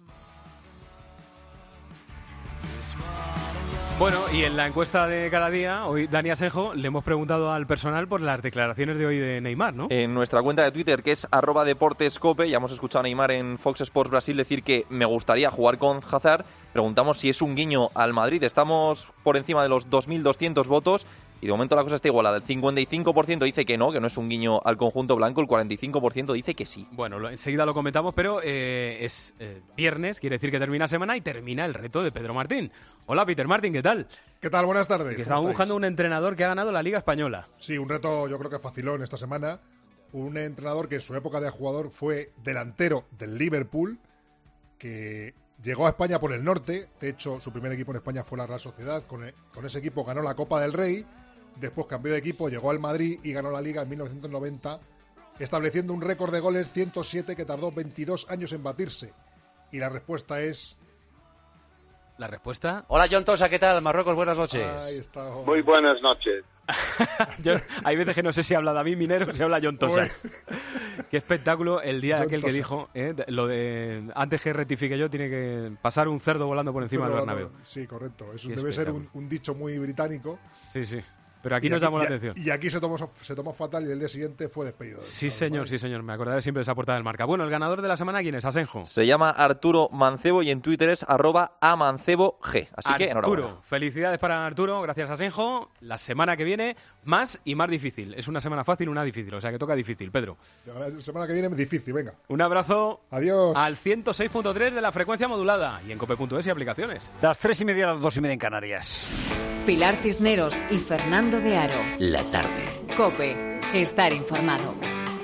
Bueno, y en la encuesta de cada día, hoy Dani Asenjo, le hemos preguntado al personal por las declaraciones de hoy de Neymar, ¿no? En nuestra cuenta de Twitter, que es @deportescope, ya hemos escuchado a Neymar en Fox Sports Brasil decir que me gustaría jugar con Hazard. Preguntamos si es un guiño al Madrid. Estamos por encima de los 2.200 votos y de momento la cosa está igualada. El 55% dice que no es un guiño al conjunto blanco, el 45% dice que sí. Bueno, enseguida lo comentamos, pero es viernes, quiere decir que termina semana y termina el reto de Pedro Martín. Hola, Peter Martín, ¿qué tal? ¿Qué tal? Buenas tardes. Que estamos buscando un entrenador que ha ganado la Liga Española. Sí, un reto yo creo que facilón esta semana. Un entrenador que en su época de jugador fue delantero del Liverpool, que llegó a España por el norte. De hecho, su primer equipo en España fue la Real Sociedad. Con ese equipo ganó la Copa del Rey. Después cambió de equipo, llegó al Madrid y ganó la Liga en 1990, estableciendo un récord de goles 107 que tardó 22 años en batirse. Y la respuesta es... ¿La respuesta? Hola, John Tosa, ¿qué tal? Marruecos, buenas noches. Ahí está. Muy buenas noches. Hay veces que no sé si habla David Minero o si habla John Tosa. Qué espectáculo el día de aquel Tosa. Que dijo, lo de antes que rectifique yo, tiene que pasar un cerdo volando por encima del Bernabéu. Sí, correcto. Eso debe ser un dicho muy británico. Sí. Pero aquí nos llamó la atención. Y aquí se tomó fatal y el día siguiente fue despedido. Sí, señor. Me acordaré siempre de esa portada del Marca. Bueno, el ganador de la semana, ¿quién es? Asenjo. Se llama Arturo Mancebo y en Twitter es @amancebog. Así que enhorabuena. Arturo, felicidades para Arturo. Gracias, Asenjo. La semana que viene, más y más difícil. Es una semana fácil, una difícil. O sea que toca difícil, Pedro. La semana que viene es difícil, venga. Un abrazo. Adiós. Al 106.3 de la frecuencia modulada y en cope.es y aplicaciones. Las 3:30 a las 2:30 en Canarias. Pilar Cisneros y Fernando de Aro. La tarde. COPE. Estar informado.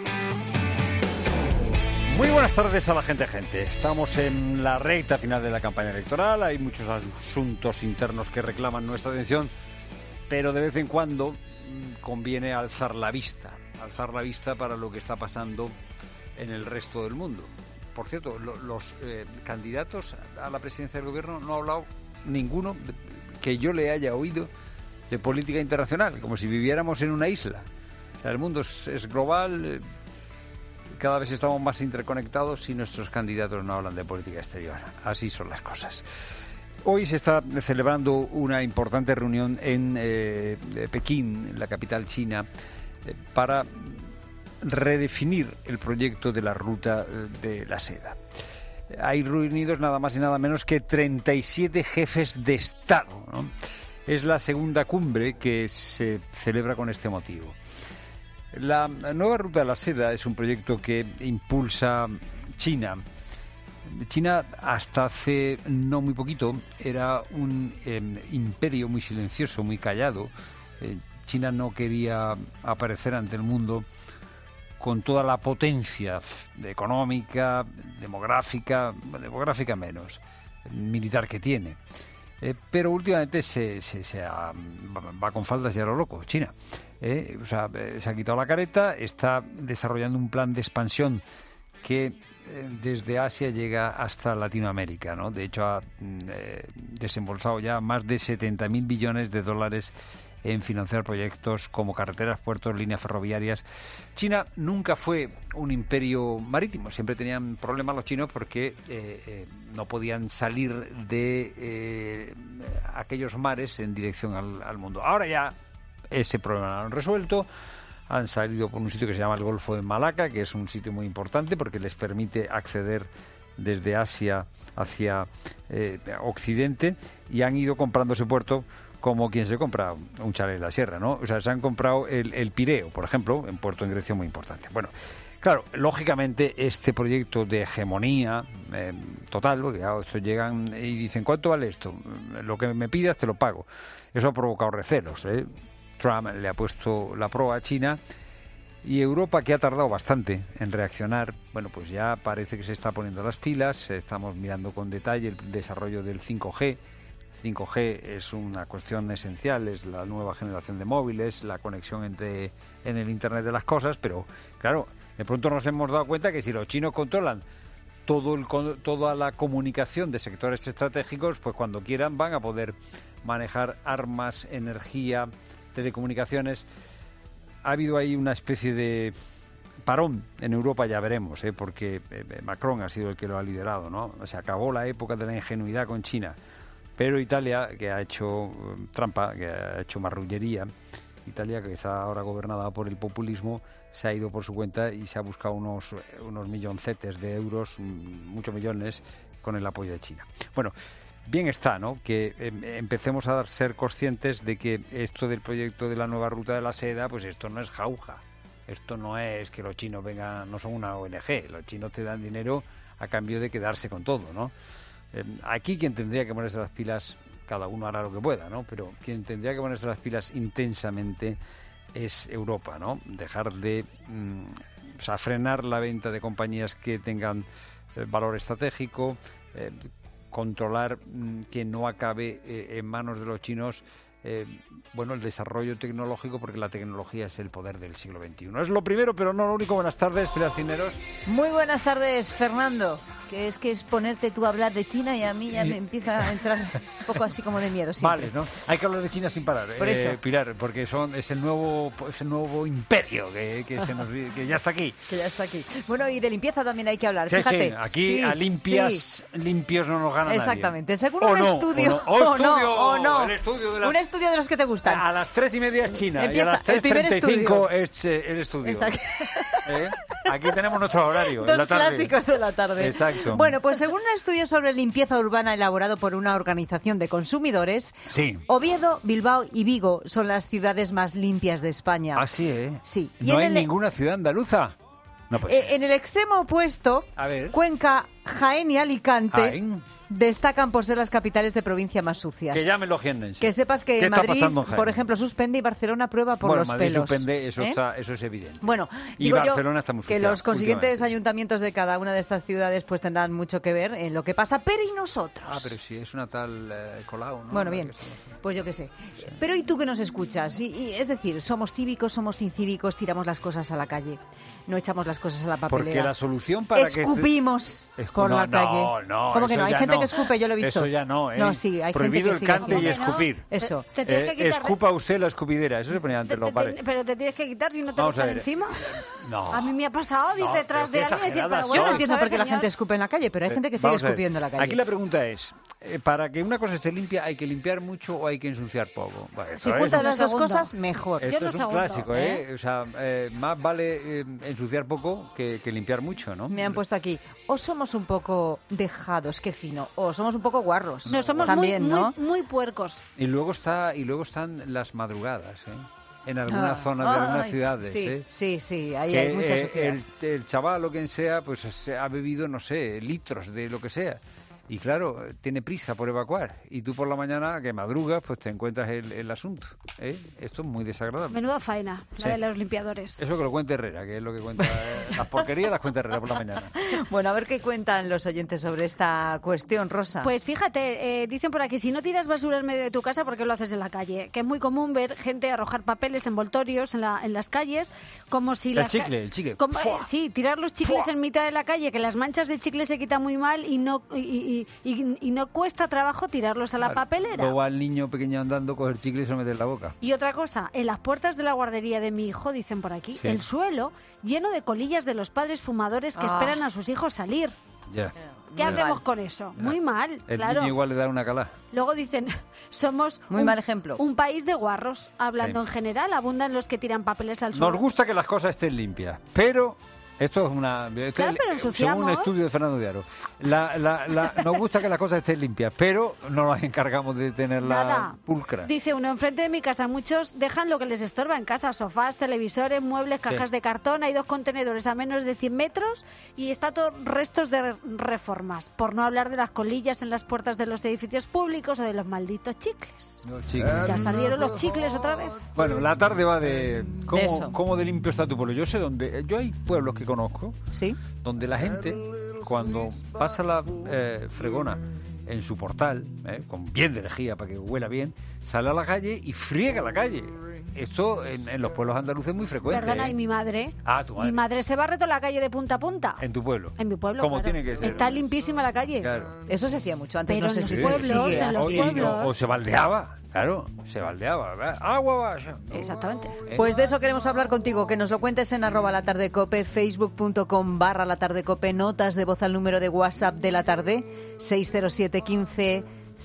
Muy buenas tardes a la gente. Estamos en la recta final de la campaña electoral. Hay muchos asuntos internos que reclaman nuestra atención, pero de vez en cuando conviene alzar la vista para lo que está pasando en el resto del mundo. Por cierto, los candidatos a la presidencia del gobierno no ha hablado ninguno que yo le haya oído de política internacional, como si viviéramos en una isla. O sea, el mundo es global, cada vez estamos más interconectados y nuestros candidatos no hablan de política exterior. Así son las cosas. Hoy se está celebrando una importante reunión en Pekín, la capital china, para redefinir el proyecto de la ruta de la seda. Hay reunidos nada más y nada menos que 37 jefes de Estado, ¿no? Es la segunda cumbre que se celebra con este motivo. La nueva ruta de la seda es un proyecto que impulsa China. China hasta hace no muy poquito era un imperio muy silencioso, muy callado. China no quería aparecer ante el mundo con toda la potencia económica, demográfica menos, militar que tiene. Pero últimamente va con faldas y a lo loco, China. Se ha quitado la careta, está desarrollando un plan de expansión que desde Asia llega hasta Latinoamérica, ¿no? De hecho, ha desembolsado ya más de 70.000 billones de dólares en financiar proyectos como carreteras, puertos, líneas ferroviarias. China nunca fue un imperio marítimo, siempre tenían problemas los chinos porque no podían salir de aquellos mares en dirección al mundo. Ahora ya ese problema lo han resuelto, han salido por un sitio que se llama el Golfo de Malaca, que es un sitio muy importante porque les permite acceder desde Asia hacia Occidente, y han ido comprando ese puerto como quien se compra un chalet en la sierra, ¿no? O sea, se han comprado el Pireo, por ejemplo, un puerto en Grecia muy importante. Bueno, claro, lógicamente este proyecto de hegemonía total, porque estos llegan y dicen, ¿cuánto vale esto? Lo que me pidas te lo pago. Eso ha provocado recelos, ¿eh? Trump le ha puesto la proa a China, y Europa, que ha tardado bastante en reaccionar, bueno, pues ya parece que se está poniendo las pilas. Estamos mirando con detalle el desarrollo del 5G. 5G es una cuestión esencial, es la nueva generación de móviles, la conexión en el Internet de las cosas, pero claro, de pronto nos hemos dado cuenta que si los chinos controlan toda la comunicación de sectores estratégicos, pues cuando quieran van a poder manejar armas, energía, telecomunicaciones. Ha habido ahí una especie de parón en Europa, ya veremos, porque Macron ha sido el que lo ha liderado, ¿no? Se acabó la época de la ingenuidad con China. Pero Italia, que ha hecho trampa, que ha hecho marrullería, Italia, que está ahora gobernada por el populismo, se ha ido por su cuenta y se ha buscado unos milloncetes de euros, muchos millones, con el apoyo de China. Bueno, bien está, ¿no?, que empecemos a ser conscientes de que esto del proyecto de la nueva ruta de la seda, pues esto no es jauja. Esto no es que los chinos vengan, no son una ONG. Los chinos te dan dinero a cambio de quedarse con todo, ¿no? Aquí quien tendría que ponerse las pilas, cada uno hará lo que pueda, ¿no? Pero quien tendría que ponerse las pilas intensamente es Europa, ¿no? Dejar de frenar la venta de compañías que tengan valor estratégico, controlar que no acabe en manos de los chinos el desarrollo tecnológico, porque la tecnología es el poder del siglo XXI. Es lo primero, pero no lo único. Buenas tardes, Pilar Cisneros. Muy buenas tardes, Fernando. Que es ponerte tú a hablar de China y a mí ya me empieza a entrar un poco así como de miedo siempre. Vale, ¿no? Hay que hablar de China sin parar, por eso. Pilar, porque es el nuevo imperio que ya está aquí. Que ya está aquí. Bueno, y de limpieza también hay que hablar, sí, fíjate. Sí, aquí a limpios no nos gana Exactamente. nadie. Según un estudio... O no. El estudio de un estudio de los que te gustan. A las 3:30 es China. Empieza, y a las 3:35 es el estudio. Exacto. Aquí tenemos nuestro horario. Dos clásicos de la tarde. Exacto. Bueno, pues según un estudio sobre limpieza urbana elaborado por una organización de consumidores, sí. Oviedo, Bilbao y Vigo son las ciudades más limpias de España. ¿Ah, sí, Sí. ¿No hay ninguna ciudad andaluza? No puede ser. En el extremo opuesto, Cuenca, Jaén y Alicante destacan por ser las capitales de provincia más sucias. Que llamen los jiennenses. Que sepas que Madrid, por ejemplo, suspende y Barcelona prueba por los Madrid pelos. Suspende, eso es evidente. Bueno, y Barcelona está muy sucia, que los consiguientes ayuntamientos de cada una de estas ciudades pues tendrán mucho que ver en lo que pasa, pero ¿y nosotros? Pero si es una tal Colau, ¿no? Bueno, bien, pues yo qué sé. Sí. Pero ¿y tú que nos escuchas? Y es decir, somos cívicos, somos incívicos, tiramos las cosas a la calle, no echamos las cosas a la papelera. Porque la solución para escupimos por la calle. No, ¿Cómo que no? Hay gente que escupe, yo lo he visto. Eso ya no, No, sí, hay prohibido gente que el cante y escupir. Eso. Te tienes que quitar escupa usted la escupidera, eso se ponía antes los padres. Pero te tienes que quitar si no te lo echan encima. No. A mí me ha pasado ir detrás de alguien y decir, pero bueno, yo no entiendo por qué la gente escupe en la calle, pero hay gente que sigue escupiendo en la calle. Aquí la pregunta es, para que una cosa esté limpia, ¿hay que limpiar mucho o hay que ensuciar poco? Si juntas las dos cosas, mejor. Esto es un clásico, O sea, más vale ensuciar poco que limpiar mucho, ¿no? Me han puesto aquí, o somos un poco dejados, qué fino, o somos un poco guarros. No, somos también, muy puercos. Y luego están las madrugadas, en algunas zonas de algunas ciudades. Sí, ahí hay mucha suciedad. El chaval o quien sea, pues ha bebido, no sé, litros de lo que sea. Y claro, tiene prisa por evacuar. Y tú por la mañana, que madrugas, pues te encuentras el asunto. Esto es muy desagradable. Menuda faena, la de los limpiadores. Eso que lo cuente Herrera, que es lo que cuenta. Las porquerías las cuenta Herrera por la mañana. Bueno, a ver qué cuentan los oyentes sobre esta cuestión, Rosa. Pues fíjate, dicen por aquí, si no tiras basura en medio de tu casa, ¿por qué lo haces en la calle? Que es muy común ver gente arrojar papeles, envoltorios en las calles, como si el chicle. Sí, tirar los chicles en mitad de la calle, que las manchas de chicle se quitan muy mal y y no cuesta trabajo tirarlos a la papelera. Luego al niño pequeño andando, coger chicle y se lo mete en la boca. Y otra cosa, en las puertas de la guardería de mi hijo, dicen por aquí, el suelo lleno de colillas de los padres fumadores que esperan a sus hijos salir. Ya. ¿Qué hacemos con eso? Muy mal, El claro. niño igual le da una calá. Luego dicen, somos mal ejemplo. Un país de guarros. Hablando en general, abundan los que tiran papeles al suelo. Nos gusta que las cosas estén limpias, pero... Esto es Claro, pero ensuciamos. Según un estudio de Fernando de Aro. Nos gusta que las cosas estén limpias, pero no nos encargamos de tenerlas pulcras. Dice uno, enfrente de mi casa muchos dejan lo que les estorba en casa, sofás, televisores, muebles, cajas de cartón, hay 2 contenedores a menos de 100 metros y está todo restos de reformas, por no hablar de las colillas en las puertas de los edificios públicos o de los malditos chicles. Ya salieron los chicles otra vez. Bueno, la tarde va de cómo de limpio está tu pueblo. Yo sé dónde, yo hay pueblos que conozco, donde la gente cuando pasa la fregona en su portal, con bien de lejía para que huela bien, sale a la calle y friega la calle. Esto en los pueblos andaluces es muy frecuente. Perdona, ¿y mi madre? Tu madre. Mi madre se barre toda la calle de punta a punta. ¿En tu pueblo? En mi pueblo, Como claro. tiene que ser. Está limpísima la calle. Claro. Eso se hacía mucho antes. Pero no sé en si los pueblos, en los pueblos. O se baldeaba. Claro, se baldeaba, ¿verdad? Agua vaya. Exactamente. Pues de eso queremos hablar contigo, que nos lo cuentes en @latardecope, facebook.com/latardecope, notas de voz al número de WhatsApp de la tarde, 607 15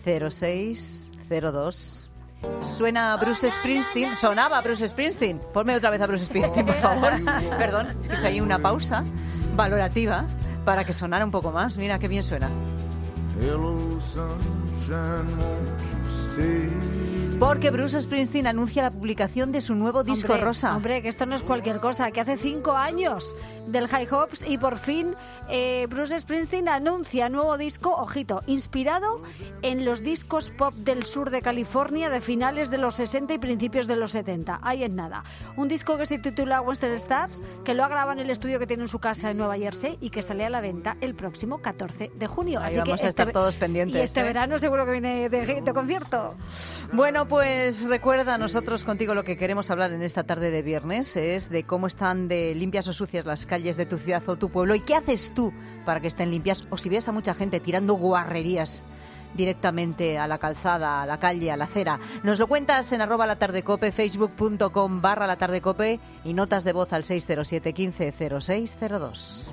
0602. Suena Bruce Springsteen, sonaba Bruce Springsteen. Ponme otra vez a Bruce Springsteen, por favor. Perdón, es que he hecho ahí una pausa valorativa para que sonara un poco más. Mira qué bien suena. Hello, sunshine, won't you stay? Porque Bruce Springsteen anuncia la publicación de su nuevo disco rosa. Hombre, que esto no es cualquier cosa, que hace 5 años del High Hopes y por fin Bruce Springsteen anuncia nuevo disco, ojito, inspirado en los discos pop del sur de California de finales de los 60 y principios de los 70. Ahí es nada. Un disco que se titula Western Stars, que lo ha grabado en el estudio que tiene en su casa en Nueva Jersey y que sale a la venta el próximo 14 de junio. Ahí Así vamos que a estar todos pendientes. Y este verano seguro que viene de concierto. Bueno, pues recuerda, nosotros contigo lo que queremos hablar en esta tarde de viernes es de cómo están de limpias o sucias las calles de tu ciudad o tu pueblo y qué haces tú para que estén limpias, o si ves a mucha gente tirando guarrerías directamente a la calzada, a la calle, a la acera. Nos lo cuentas en @latardecope, facebook.com/latardecope y notas de voz al 607 15 0602.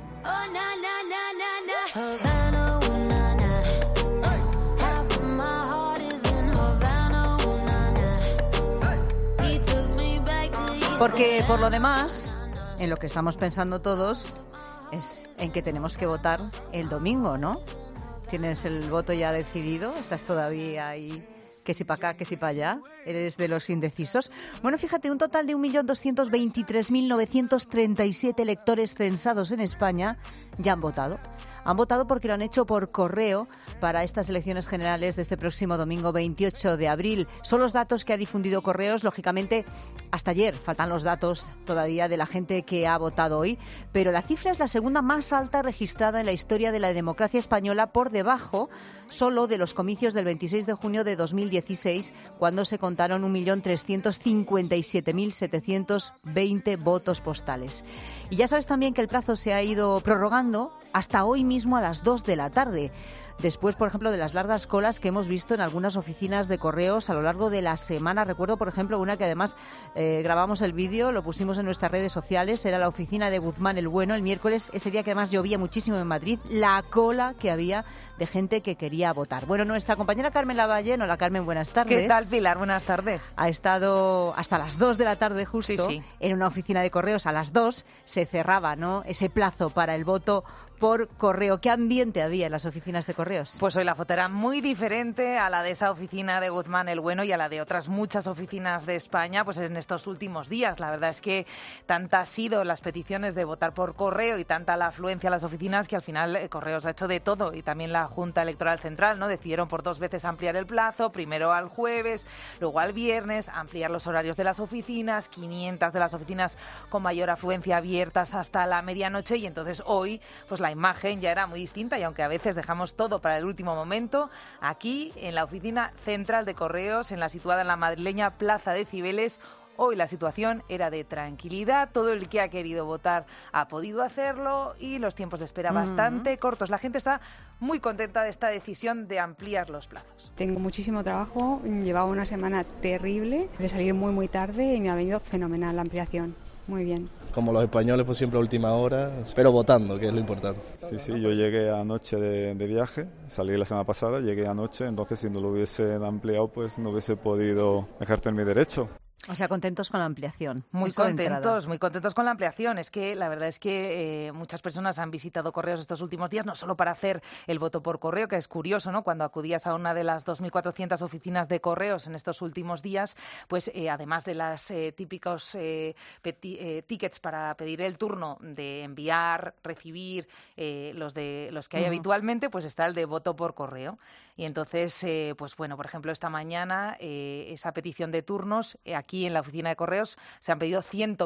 Porque por lo demás, en lo que estamos pensando todos es en que tenemos que votar el domingo, ¿no? ¿Tienes el voto ya decidido? ¿Estás todavía ahí? Que si para acá, que si para allá. ¿Eres de los indecisos? Bueno, fíjate, un total de 1.223.937 electores censados en España ya han votado. Han votado porque lo han hecho por correo para estas elecciones generales de este próximo domingo 28 de abril. Son los datos que ha difundido Correos, lógicamente, hasta ayer. Faltan los datos todavía de la gente que ha votado hoy, pero la cifra es la segunda más alta registrada en la historia de la democracia española, por debajo solo de los comicios del 26 de junio de 2016, cuando se contaron 1.357.720 votos postales. Y ya sabes también que el plazo se ha ido prorrogando hasta hoy mismo a las 2 de la tarde. Después, por ejemplo, de las largas colas que hemos visto en algunas oficinas de correos a lo largo de la semana. Recuerdo, por ejemplo, una que además grabamos el vídeo, lo pusimos en nuestras redes sociales, era la oficina de Guzmán el Bueno, el miércoles, ese día que además llovía muchísimo en Madrid, la cola que había de gente que quería votar. Bueno, nuestra compañera Carmen Lavalle, hola Carmen, buenas tardes. ¿Qué tal, Pilar? Buenas tardes. Ha estado hasta las 2 de la tarde justo en una oficina de correos. A las 2 se cerraba, ¿no?, ese plazo para el voto por correo. ¿Qué ambiente había en las oficinas de correos? Pues hoy la foto era muy diferente a la de esa oficina de Guzmán el Bueno y a la de otras muchas oficinas de España, pues en estos últimos días. La verdad es que tantas han sido las peticiones de votar por correo y tanta la afluencia a las oficinas que al final Correos ha hecho de todo, y también la Junta Electoral Central, ¿no? Decidieron por 2 veces ampliar el plazo, primero al jueves, luego al viernes, ampliar los horarios de las oficinas, 500 de las oficinas con mayor afluencia abiertas hasta la medianoche, y entonces hoy pues la imagen ya era muy distinta, y aunque a veces dejamos todo para el último momento, aquí en la oficina central de Correos, situada en la madrileña Plaza de Cibeles, Hoy la situación era de tranquilidad, todo el que ha querido votar ha podido hacerlo y los tiempos de espera bastante cortos. La gente está muy contenta de esta decisión de ampliar los plazos. Tengo muchísimo trabajo, llevaba una semana terrible de salir muy tarde y me ha venido fenomenal la ampliación. Muy bien. Como los españoles, pues siempre a última hora, pero votando, que es lo importante. Sí, yo llegué anoche de viaje, salí la semana pasada, llegué anoche, entonces si no lo hubiesen ampliado, pues no hubiese podido ejercer mi derecho. O sea, contentos con la ampliación. Muy contentos con la ampliación. Es que la verdad es que muchas personas han visitado correos estos últimos días, no solo para hacer el voto por correo, que es curioso, ¿no? Cuando acudías a una de las 2.400 oficinas de correos en estos últimos días, pues además de las típicos tickets para pedir el turno de enviar, recibir, los que hay habitualmente, pues está el de voto por correo. Y entonces, pues bueno, por ejemplo, esta mañana esa petición de turnos aquí en la oficina de correos se han pedido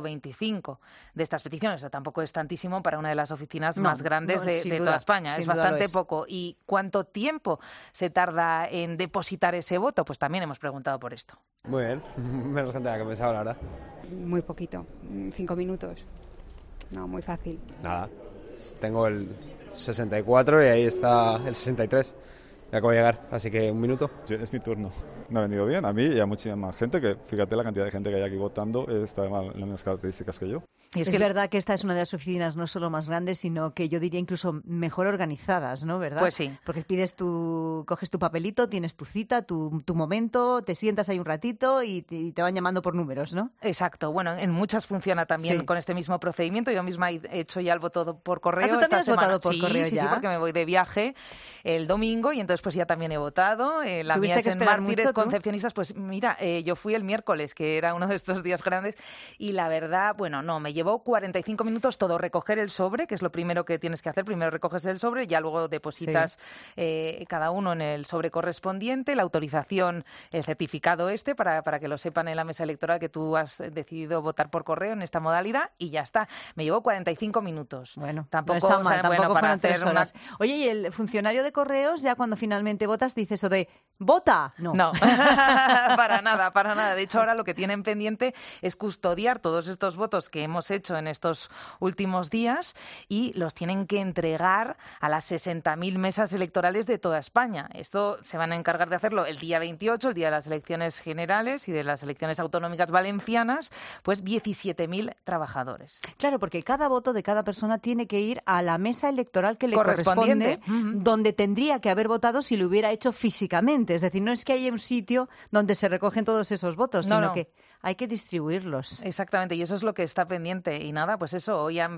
125 de estas peticiones. O sea, tampoco es tantísimo para una de las oficinas más grandes de toda España. Es bastante poco. ¿Y cuánto tiempo se tarda en depositar ese voto? Pues también hemos preguntado por esto. Muy bien, menos gente de la que pensaba, la verdad. Muy poquito, 5 minutos. No, muy fácil. Nada, tengo el 64 y ahí está el 63. Acabo de llegar, así que 1 minuto. Es mi turno. Me ha venido bien a mí y a muchísima gente, que fíjate la cantidad de gente que hay aquí votando, está en las mismas características que yo. Y es verdad que esta es una de las oficinas no solo más grandes, sino que yo diría incluso mejor organizadas, ¿no? ¿Verdad? Pues sí. Porque coges tu papelito, tienes tu cita, tu momento, te sientas ahí un ratito y te van llamando por números, ¿no? Exacto. Bueno, en muchas funciona también con este mismo procedimiento. Yo misma he hecho ya el voto por correo. ¿Tú también has votado por correo ya? Sí, porque me voy de viaje el domingo y entonces pues ya también he votado. La mía es en Mártires Concepcionistas. Pues mira, yo fui el miércoles, que era uno de estos días grandes, y la verdad, bueno, no, me llevó 45 minutos todo, recoger el sobre, que es lo primero que tienes que hacer. Primero recoges el sobre, ya luego depositas cada uno en el sobre correspondiente, la autorización, el certificado para que lo sepan en la mesa electoral que tú has decidido votar por correo en esta modalidad, y ya está. Me llevó 45 minutos. Bueno, tampoco, no está mal, tampoco para fueron 3 horas. Oye, ¿y el funcionario de correos, ya cuando finalmente votas, dice eso de ¿vota? No. para nada. De hecho, ahora lo que tienen pendiente es custodiar todos estos votos que hemos hecho en estos últimos días y los tienen que entregar a las 60.000 mesas electorales de toda España. Esto se van a encargar de hacerlo el día 28, el día de las elecciones generales y de las elecciones autonómicas valencianas, pues 17.000 trabajadores. Claro, porque cada voto de cada persona tiene que ir a la mesa electoral que le corresponde, donde tendría que haber votado si lo hubiera hecho físicamente. Es decir, no es que haya un sitio donde se recogen todos esos votos, sino que hay que distribuirlos. Exactamente, y eso es lo que está pendiente. Y nada, pues eso, hoy han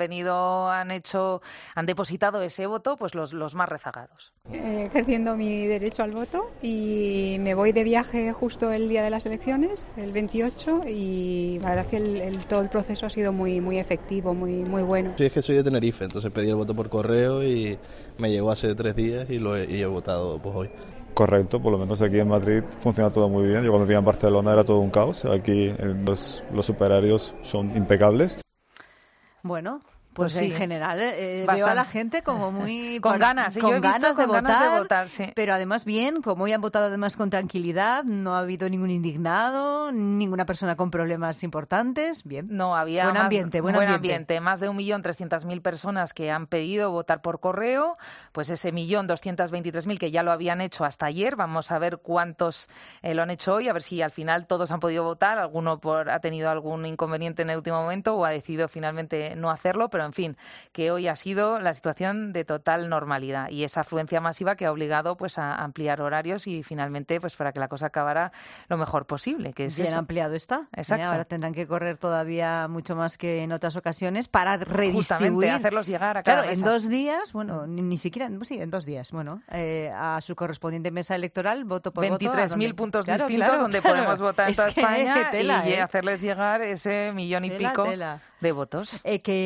depositado ese voto, pues los más rezagados. Ejerciendo mi derecho al voto y me voy de viaje justo el día de las elecciones, el 28, y la verdad es que todo el proceso ha sido muy efectivo, muy bueno. Sí, es que soy de Tenerife, entonces pedí el voto por correo y me llegó hace 3 días y he votado pues hoy. Correcto, por lo menos aquí en Madrid funciona todo muy bien. Yo cuando vivía en Barcelona era todo un caos. Aquí los superarios son impecables. Bueno, pues en general veo a la gente como muy con ganas, con ganas de votar, sí. Pero además bien, como hoy han votado además con tranquilidad, no ha habido ningún indignado, ninguna persona con problemas importantes, bien. No, había buen ambiente. Más de 1.300.000 personas que han pedido votar por correo, pues ese 1.223.000 que ya lo habían hecho hasta ayer, vamos a ver cuántos lo han hecho hoy, a ver si al final todos han podido votar, alguno ha tenido algún inconveniente en el último momento o ha decidido finalmente no hacerlo, pero en fin, que hoy ha sido la situación de total normalidad y esa afluencia masiva que ha obligado pues a ampliar horarios y finalmente pues para que la cosa acabara lo mejor posible, que es bien eso. Ampliado está. Exacto. Ahora tendrán que correr todavía mucho más que en otras ocasiones para redistribuir. Justamente, hacerlos llegar a cada mesa. En 2 días, bueno, ni siquiera, sí, en 2 días, bueno, a su correspondiente mesa electoral, voto por 23.000 puntos distintos donde podemos votar en toda España y hacerles llegar ese 1.000.000 y pico de votos. Que, claro,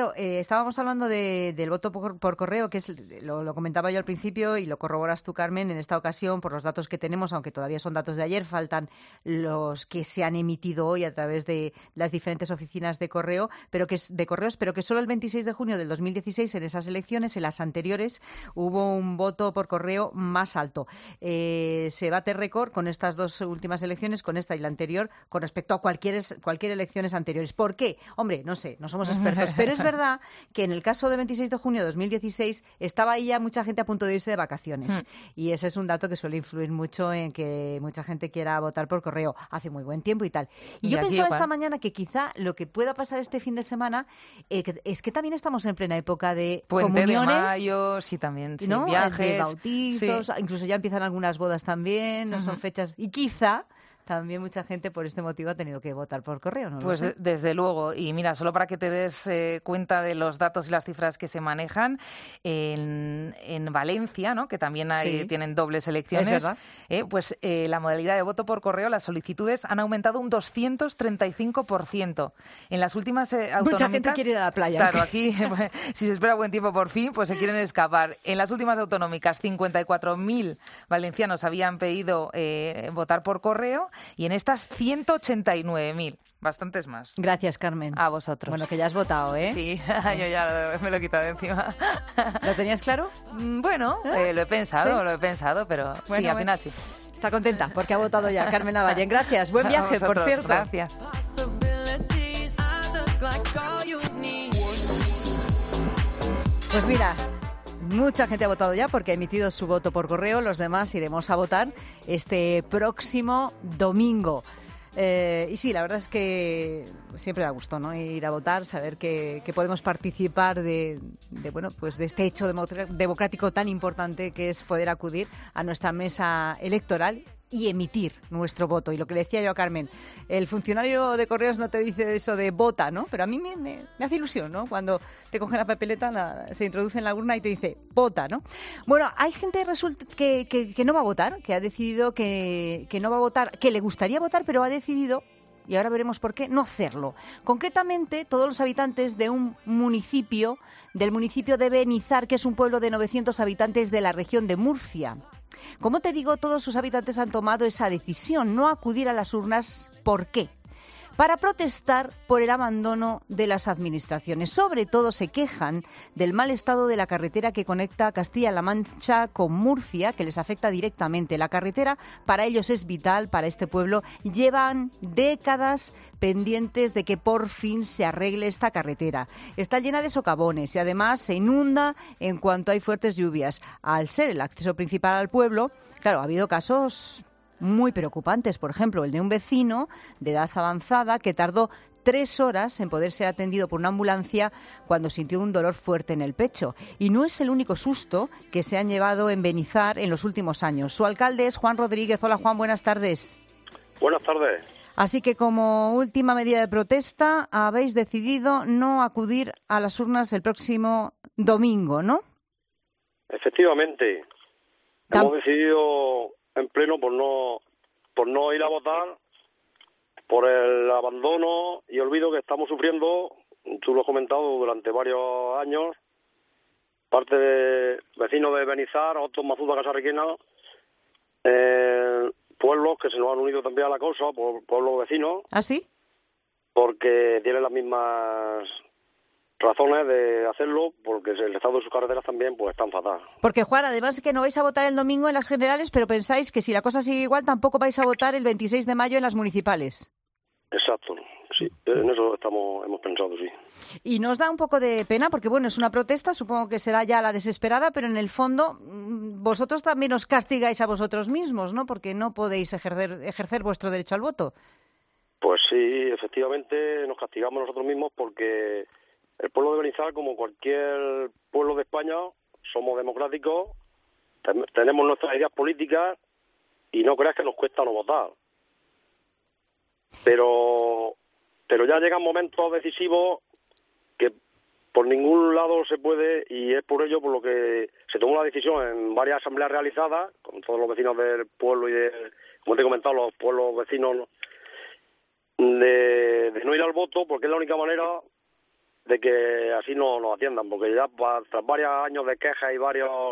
claro, estábamos hablando del voto por correo, que lo comentaba yo al principio y lo corroboras tú, Carmen, en esta ocasión por los datos que tenemos, aunque todavía son datos de ayer, faltan los que se han emitido hoy a través de las diferentes oficinas de correos, pero que solo el 26 de junio del 2016 en esas elecciones, en las anteriores, hubo un voto por correo más alto. Se bate récord con estas dos últimas elecciones, con esta y la anterior, con respecto a cualquier elecciones anteriores. ¿Por qué? Hombre, no sé, no somos expertos, pero es verdad que en el caso del 26 de junio de 2016 estaba ahí ya mucha gente a punto de irse de vacaciones. Y ese es un dato que suele influir mucho en que mucha gente quiera votar por correo. Hace muy buen tiempo y tal. Y yo pensaba esta mañana que quizá lo que pueda pasar este fin de semana es que también estamos en plena época de Puente comuniones. De mayo, sí, también, sí, ¿no? viajes. De bautizos, incluso ya empiezan algunas bodas también, no son fechas. Y quizá también mucha gente por este motivo ha tenido que votar por correo, ¿no? Pues desde luego. Y mira, solo para que te des cuenta de los datos y las cifras que se manejan, en Valencia, ¿no?, que también tienen dobles elecciones, pues la modalidad de voto por correo, las solicitudes han aumentado un 235%. En las últimas autonómicas... Mucha gente quiere ir a la playa. Claro, aquí, si se espera buen tiempo por fin, pues se quieren escapar. En las últimas autonómicas, 54.000 valencianos habían pedido votar por correo, y en estas 189.000, bastantes más. Gracias, Carmen. A vosotros. Bueno, que ya has votado, ¿eh? Sí, yo ya me lo he quitado de encima. ¿Lo tenías claro? Bueno, lo he pensado, pero bueno, sí, al final sí. Está contenta porque ha votado ya. Carmen Lavallén, gracias. Buen viaje, por cierto. Gracias. Pues mira, mucha gente ha votado ya porque ha emitido su voto por correo. Los demás iremos a votar este próximo domingo. Y sí, la verdad es que siempre da gusto, ¿no?, ir a votar, saber que podemos participar de este hecho democrático tan importante que es poder acudir a nuestra mesa electoral y emitir nuestro voto. Y lo que le decía yo a Carmen, el funcionario de correos no te dice eso de vota, ¿no? Pero a mí me hace ilusión, ¿no?, cuando te coge la papeleta, se introduce en la urna y te dice vota, ¿no? Bueno, hay gente que no va a votar, que ha decidido que no va a votar, que le gustaría votar, pero ha decidido, y ahora veremos por qué, no hacerlo. Concretamente, todos los habitantes de un municipio, del municipio de Benizar, que es un pueblo de 900 habitantes de la región de Murcia. Como te digo, todos sus habitantes han tomado esa decisión, no acudir a las urnas. ¿Por qué? Para protestar por el abandono de las administraciones. Sobre todo se quejan del mal estado de la carretera que conecta Castilla-La Mancha con Murcia, que les afecta directamente. La carretera para ellos es vital, para este pueblo. Llevan décadas pendientes de que por fin se arregle esta carretera. Está llena de socavones y además se inunda en cuanto hay fuertes lluvias. Al ser el acceso principal al pueblo, claro, ha habido casos muy preocupantes. Por ejemplo, el de un vecino de edad avanzada que tardó 3 horas en poder ser atendido por una ambulancia cuando sintió un dolor fuerte en el pecho. Y no es el único susto que se han llevado en Benizar en los últimos años. Su alcalde es Juan Rodríguez. Hola, Juan, buenas tardes. Buenas tardes. Así que como última medida de protesta habéis decidido no acudir a las urnas el próximo domingo, ¿no? Efectivamente. Hemos decidido en pleno por no ir a votar, por el abandono y olvido que estamos sufriendo. Tú lo has comentado durante varios años, parte de vecinos de Benizar, otros Mazuda, Casarriquena, pueblos que se nos han unido también a la causa, pueblos vecinos. ¿Ah, sí? Porque tienen las mismas razones de hacerlo, porque el estado de sus carreteras también pues están fatal. Porque, Juan, además que no vais a votar el domingo en las generales, pero pensáis que si la cosa sigue igual tampoco vais a votar el 26 de mayo en las municipales. Exacto, sí, en eso hemos pensado, sí. Y nos da un poco de pena porque, bueno, es una protesta, supongo que será ya la desesperada, pero en el fondo vosotros también os castigáis a vosotros mismos, ¿no? Porque no podéis ejercer vuestro derecho al voto. Pues sí, efectivamente nos castigamos nosotros mismos porque el pueblo de Benizar, como cualquier pueblo de España, somos democráticos, tenemos nuestras ideas políticas y no creas que nos cuesta no votar. Pero ya llegan momentos decisivos que por ningún lado se puede, y es por ello por lo que se tomó la decisión en varias asambleas realizadas con todos los vecinos del pueblo y como te he comentado, los pueblos vecinos, de no ir al voto, porque es la única manera de que así no nos atiendan, porque ya tras varios años de quejas y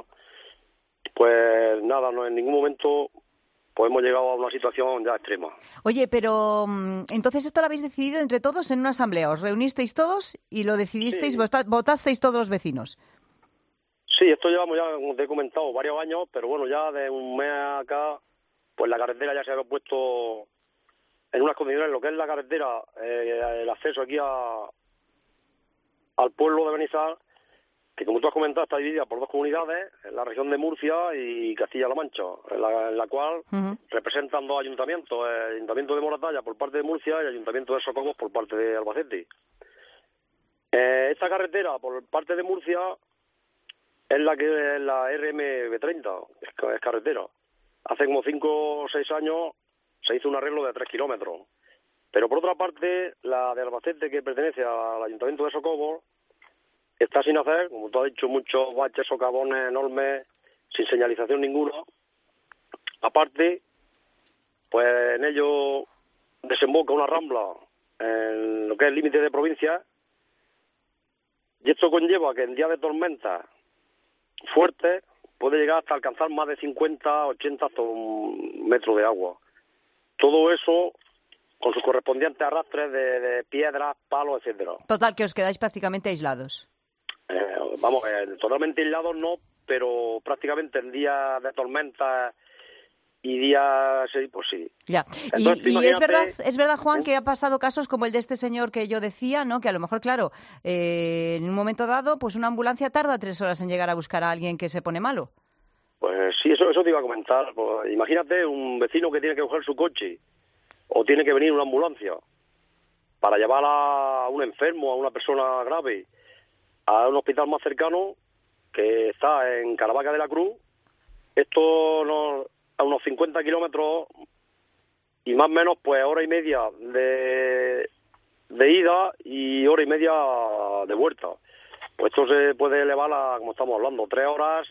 pues nada, no en ningún momento pues hemos llegado a una situación ya extrema. Oye, pero entonces esto lo habéis decidido entre todos en una asamblea, os reunisteis todos y lo decidisteis, sí. Votasteis todos los vecinos. Sí, esto llevamos ya, como te he comentado, varios años, pero bueno, ya de un mes acá, pues la carretera ya se había puesto en unas condiciones, lo que es la carretera, el acceso aquí al pueblo de Benizar, que como tú has comentado está dividida por dos comunidades, en la región de Murcia y Castilla-La Mancha, en la cual representan dos ayuntamientos, el Ayuntamiento de Moratalla por parte de Murcia y el Ayuntamiento de Socobos por parte de Albacete. Esta carretera por parte de Murcia es la que es la RMB30, es carretera. Hace como 5 o 6 años se hizo un arreglo de 3 kilómetros. Pero por otra parte, la de Albacete, que pertenece al Ayuntamiento de Socobos, está sin hacer, como tú has dicho, muchos baches, socavones enormes, sin señalización ninguna. Aparte, pues en ello desemboca una rambla en lo que es el límite de provincia, y esto conlleva que en días de tormenta fuertes puede llegar hasta alcanzar más de 50, 80 hasta un metro de agua. Todo eso con sus correspondientes arrastres de piedras, palos, etcétera. Total, que os quedáis prácticamente aislados. Totalmente aislados no, pero prácticamente en días de tormenta y días, sí, pues sí. Ya. Entonces, y es verdad, Juan, que ha pasado casos como el de este señor que yo decía, ¿no? Que a lo mejor, claro, en un momento dado, pues una ambulancia tarda 3 horas en llegar a buscar a alguien que se pone malo. Pues sí, eso te iba a comentar. Pues, imagínate un vecino que tiene que coger su coche o tiene que venir una ambulancia para llevar a un enfermo, a una persona grave, a un hospital más cercano que está en Caravaca de la Cruz. Esto a unos 50 kilómetros y más o menos pues hora y media de ida y hora y media de vuelta. Pues esto se puede elevar a, como estamos hablando, 3 horas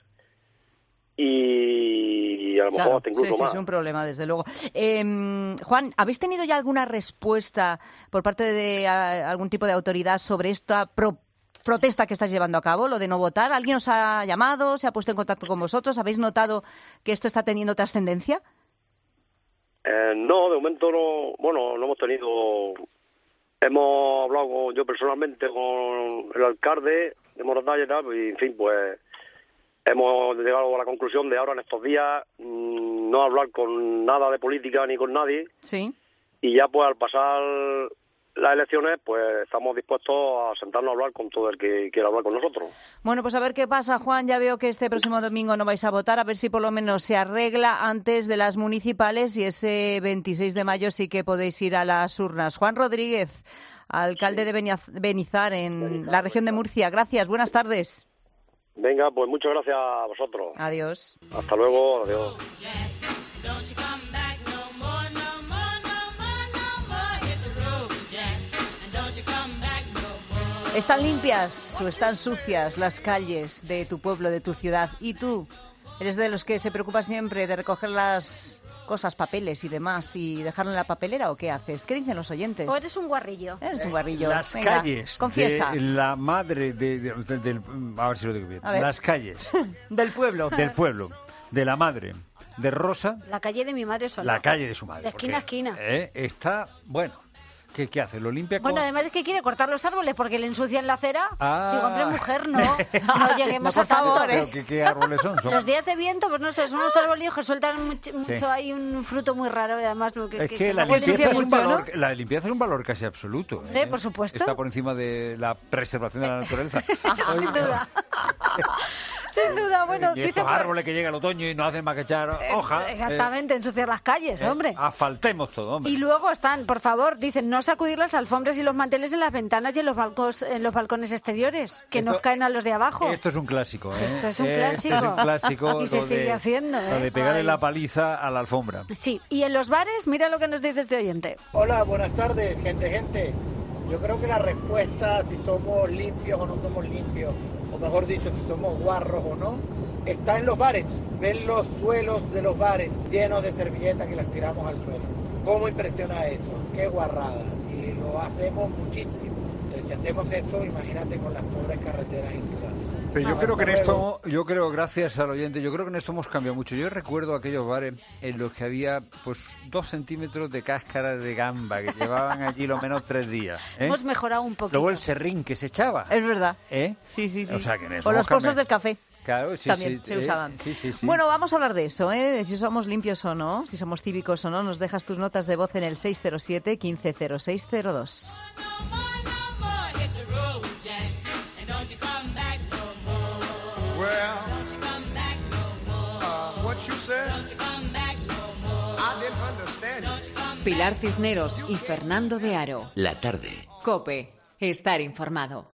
y a lo mejor hasta incluso más. Sí, es un problema, desde luego. Juan, ¿habéis tenido ya alguna respuesta por parte de algún tipo de autoridad sobre esta protesta que estáis llevando a cabo, lo de no votar? ¿Alguien os ha llamado, se ha puesto en contacto con vosotros? ¿Habéis notado que esto está teniendo trascendencia? No, de momento no. Bueno, no hemos tenido. Hemos hablado yo personalmente con el alcalde de Moratalla y tal, y en fin, pues hemos llegado a la conclusión de ahora en estos días no hablar con nada de política ni con nadie. Sí. Y ya pues al pasar las elecciones, pues estamos dispuestos a sentarnos a hablar con todo el que quiera hablar con nosotros. Bueno, pues a ver qué pasa, Juan. Ya veo que este próximo domingo no vais a votar, a ver si por lo menos se arregla antes de las municipales y ese 26 de mayo sí que podéis ir a las urnas. Juan Rodríguez, alcalde de Benizar en la región de Murcia. Gracias, buenas tardes. Venga, pues muchas gracias a vosotros. Adiós. Hasta luego, adiós. ¿Están limpias o están sucias las calles de tu pueblo, de tu ciudad? ¿Y tú eres de los que se preocupa siempre de recoger las cosas, papeles y demás, y dejarlo en la papelera, o qué haces? ¿Qué dicen los oyentes? ¿O eres un guarrillo? Eres un guarrillo. Las Venga, calles confiesa. de la madre del... A ver si lo digo bien. Las calles. Del pueblo. Del pueblo. De la madre de Rosa. La calle de mi madre sola. La calle de su madre. De esquina a esquina. Está, bueno... ¿Qué hace? ¿Lo limpia con...? Bueno, además es que quiere cortar los árboles porque le ensucian la acera. Digo, hombre, mujer, no. No lleguemos a tanto. ¿Qué árboles son? Los días de viento, pues no sé, son unos arbolillos que sueltan mucho hay un fruto muy raro y además... la limpieza es un valor, ¿no? La limpieza es un valor casi absoluto. Por supuesto. Está por encima de la preservación de la naturaleza. Sin duda. Sin duda, bueno... Y estos árboles que llega el otoño y no hacen más que echar hojas. Exactamente, ensuciar las calles, hombre. Asfaltemos todo, hombre. Y luego están, por favor, dicen, no sacudir las alfombras y los manteles en las ventanas y en los balcones exteriores, que nos caen a los de abajo. Esto es un clásico, ¿eh? Esto es un clásico. Es un clásico. Y se sigue haciendo, ¿eh? Lo de pegarle la paliza a la alfombra. Sí, y en los bares, mira lo que nos dice este oyente. Hola, buenas tardes, gente. Yo creo que la respuesta, si somos limpios o no somos limpios, o mejor dicho, si somos guarros o no, está en los bares. Ven los suelos de los bares llenos de servilletas que las tiramos al suelo. ¿Cómo impresiona eso? ¡Qué guarrada! Y lo hacemos muchísimo. Si hacemos eso, imagínate con las pobres carreteras y ciudades. Pero yo creo, gracias al oyente, yo creo que en esto hemos cambiado mucho. Yo recuerdo aquellos bares en los que había pues 2 centímetros de cáscara de gamba que llevaban allí lo menos 3 días. Hemos mejorado un poquito. Luego el serrín que se echaba. Es verdad. Sí. O sea, que en eso o los pozos del café. Claro, sí, también se usaban. Sí. Bueno, vamos a hablar de eso, de si somos limpios o no, si somos cívicos o no. Nos dejas tus notas de voz en el 607 150602. Pilar Cisneros y Fernando de Aro. La tarde. COPE. Estar informado.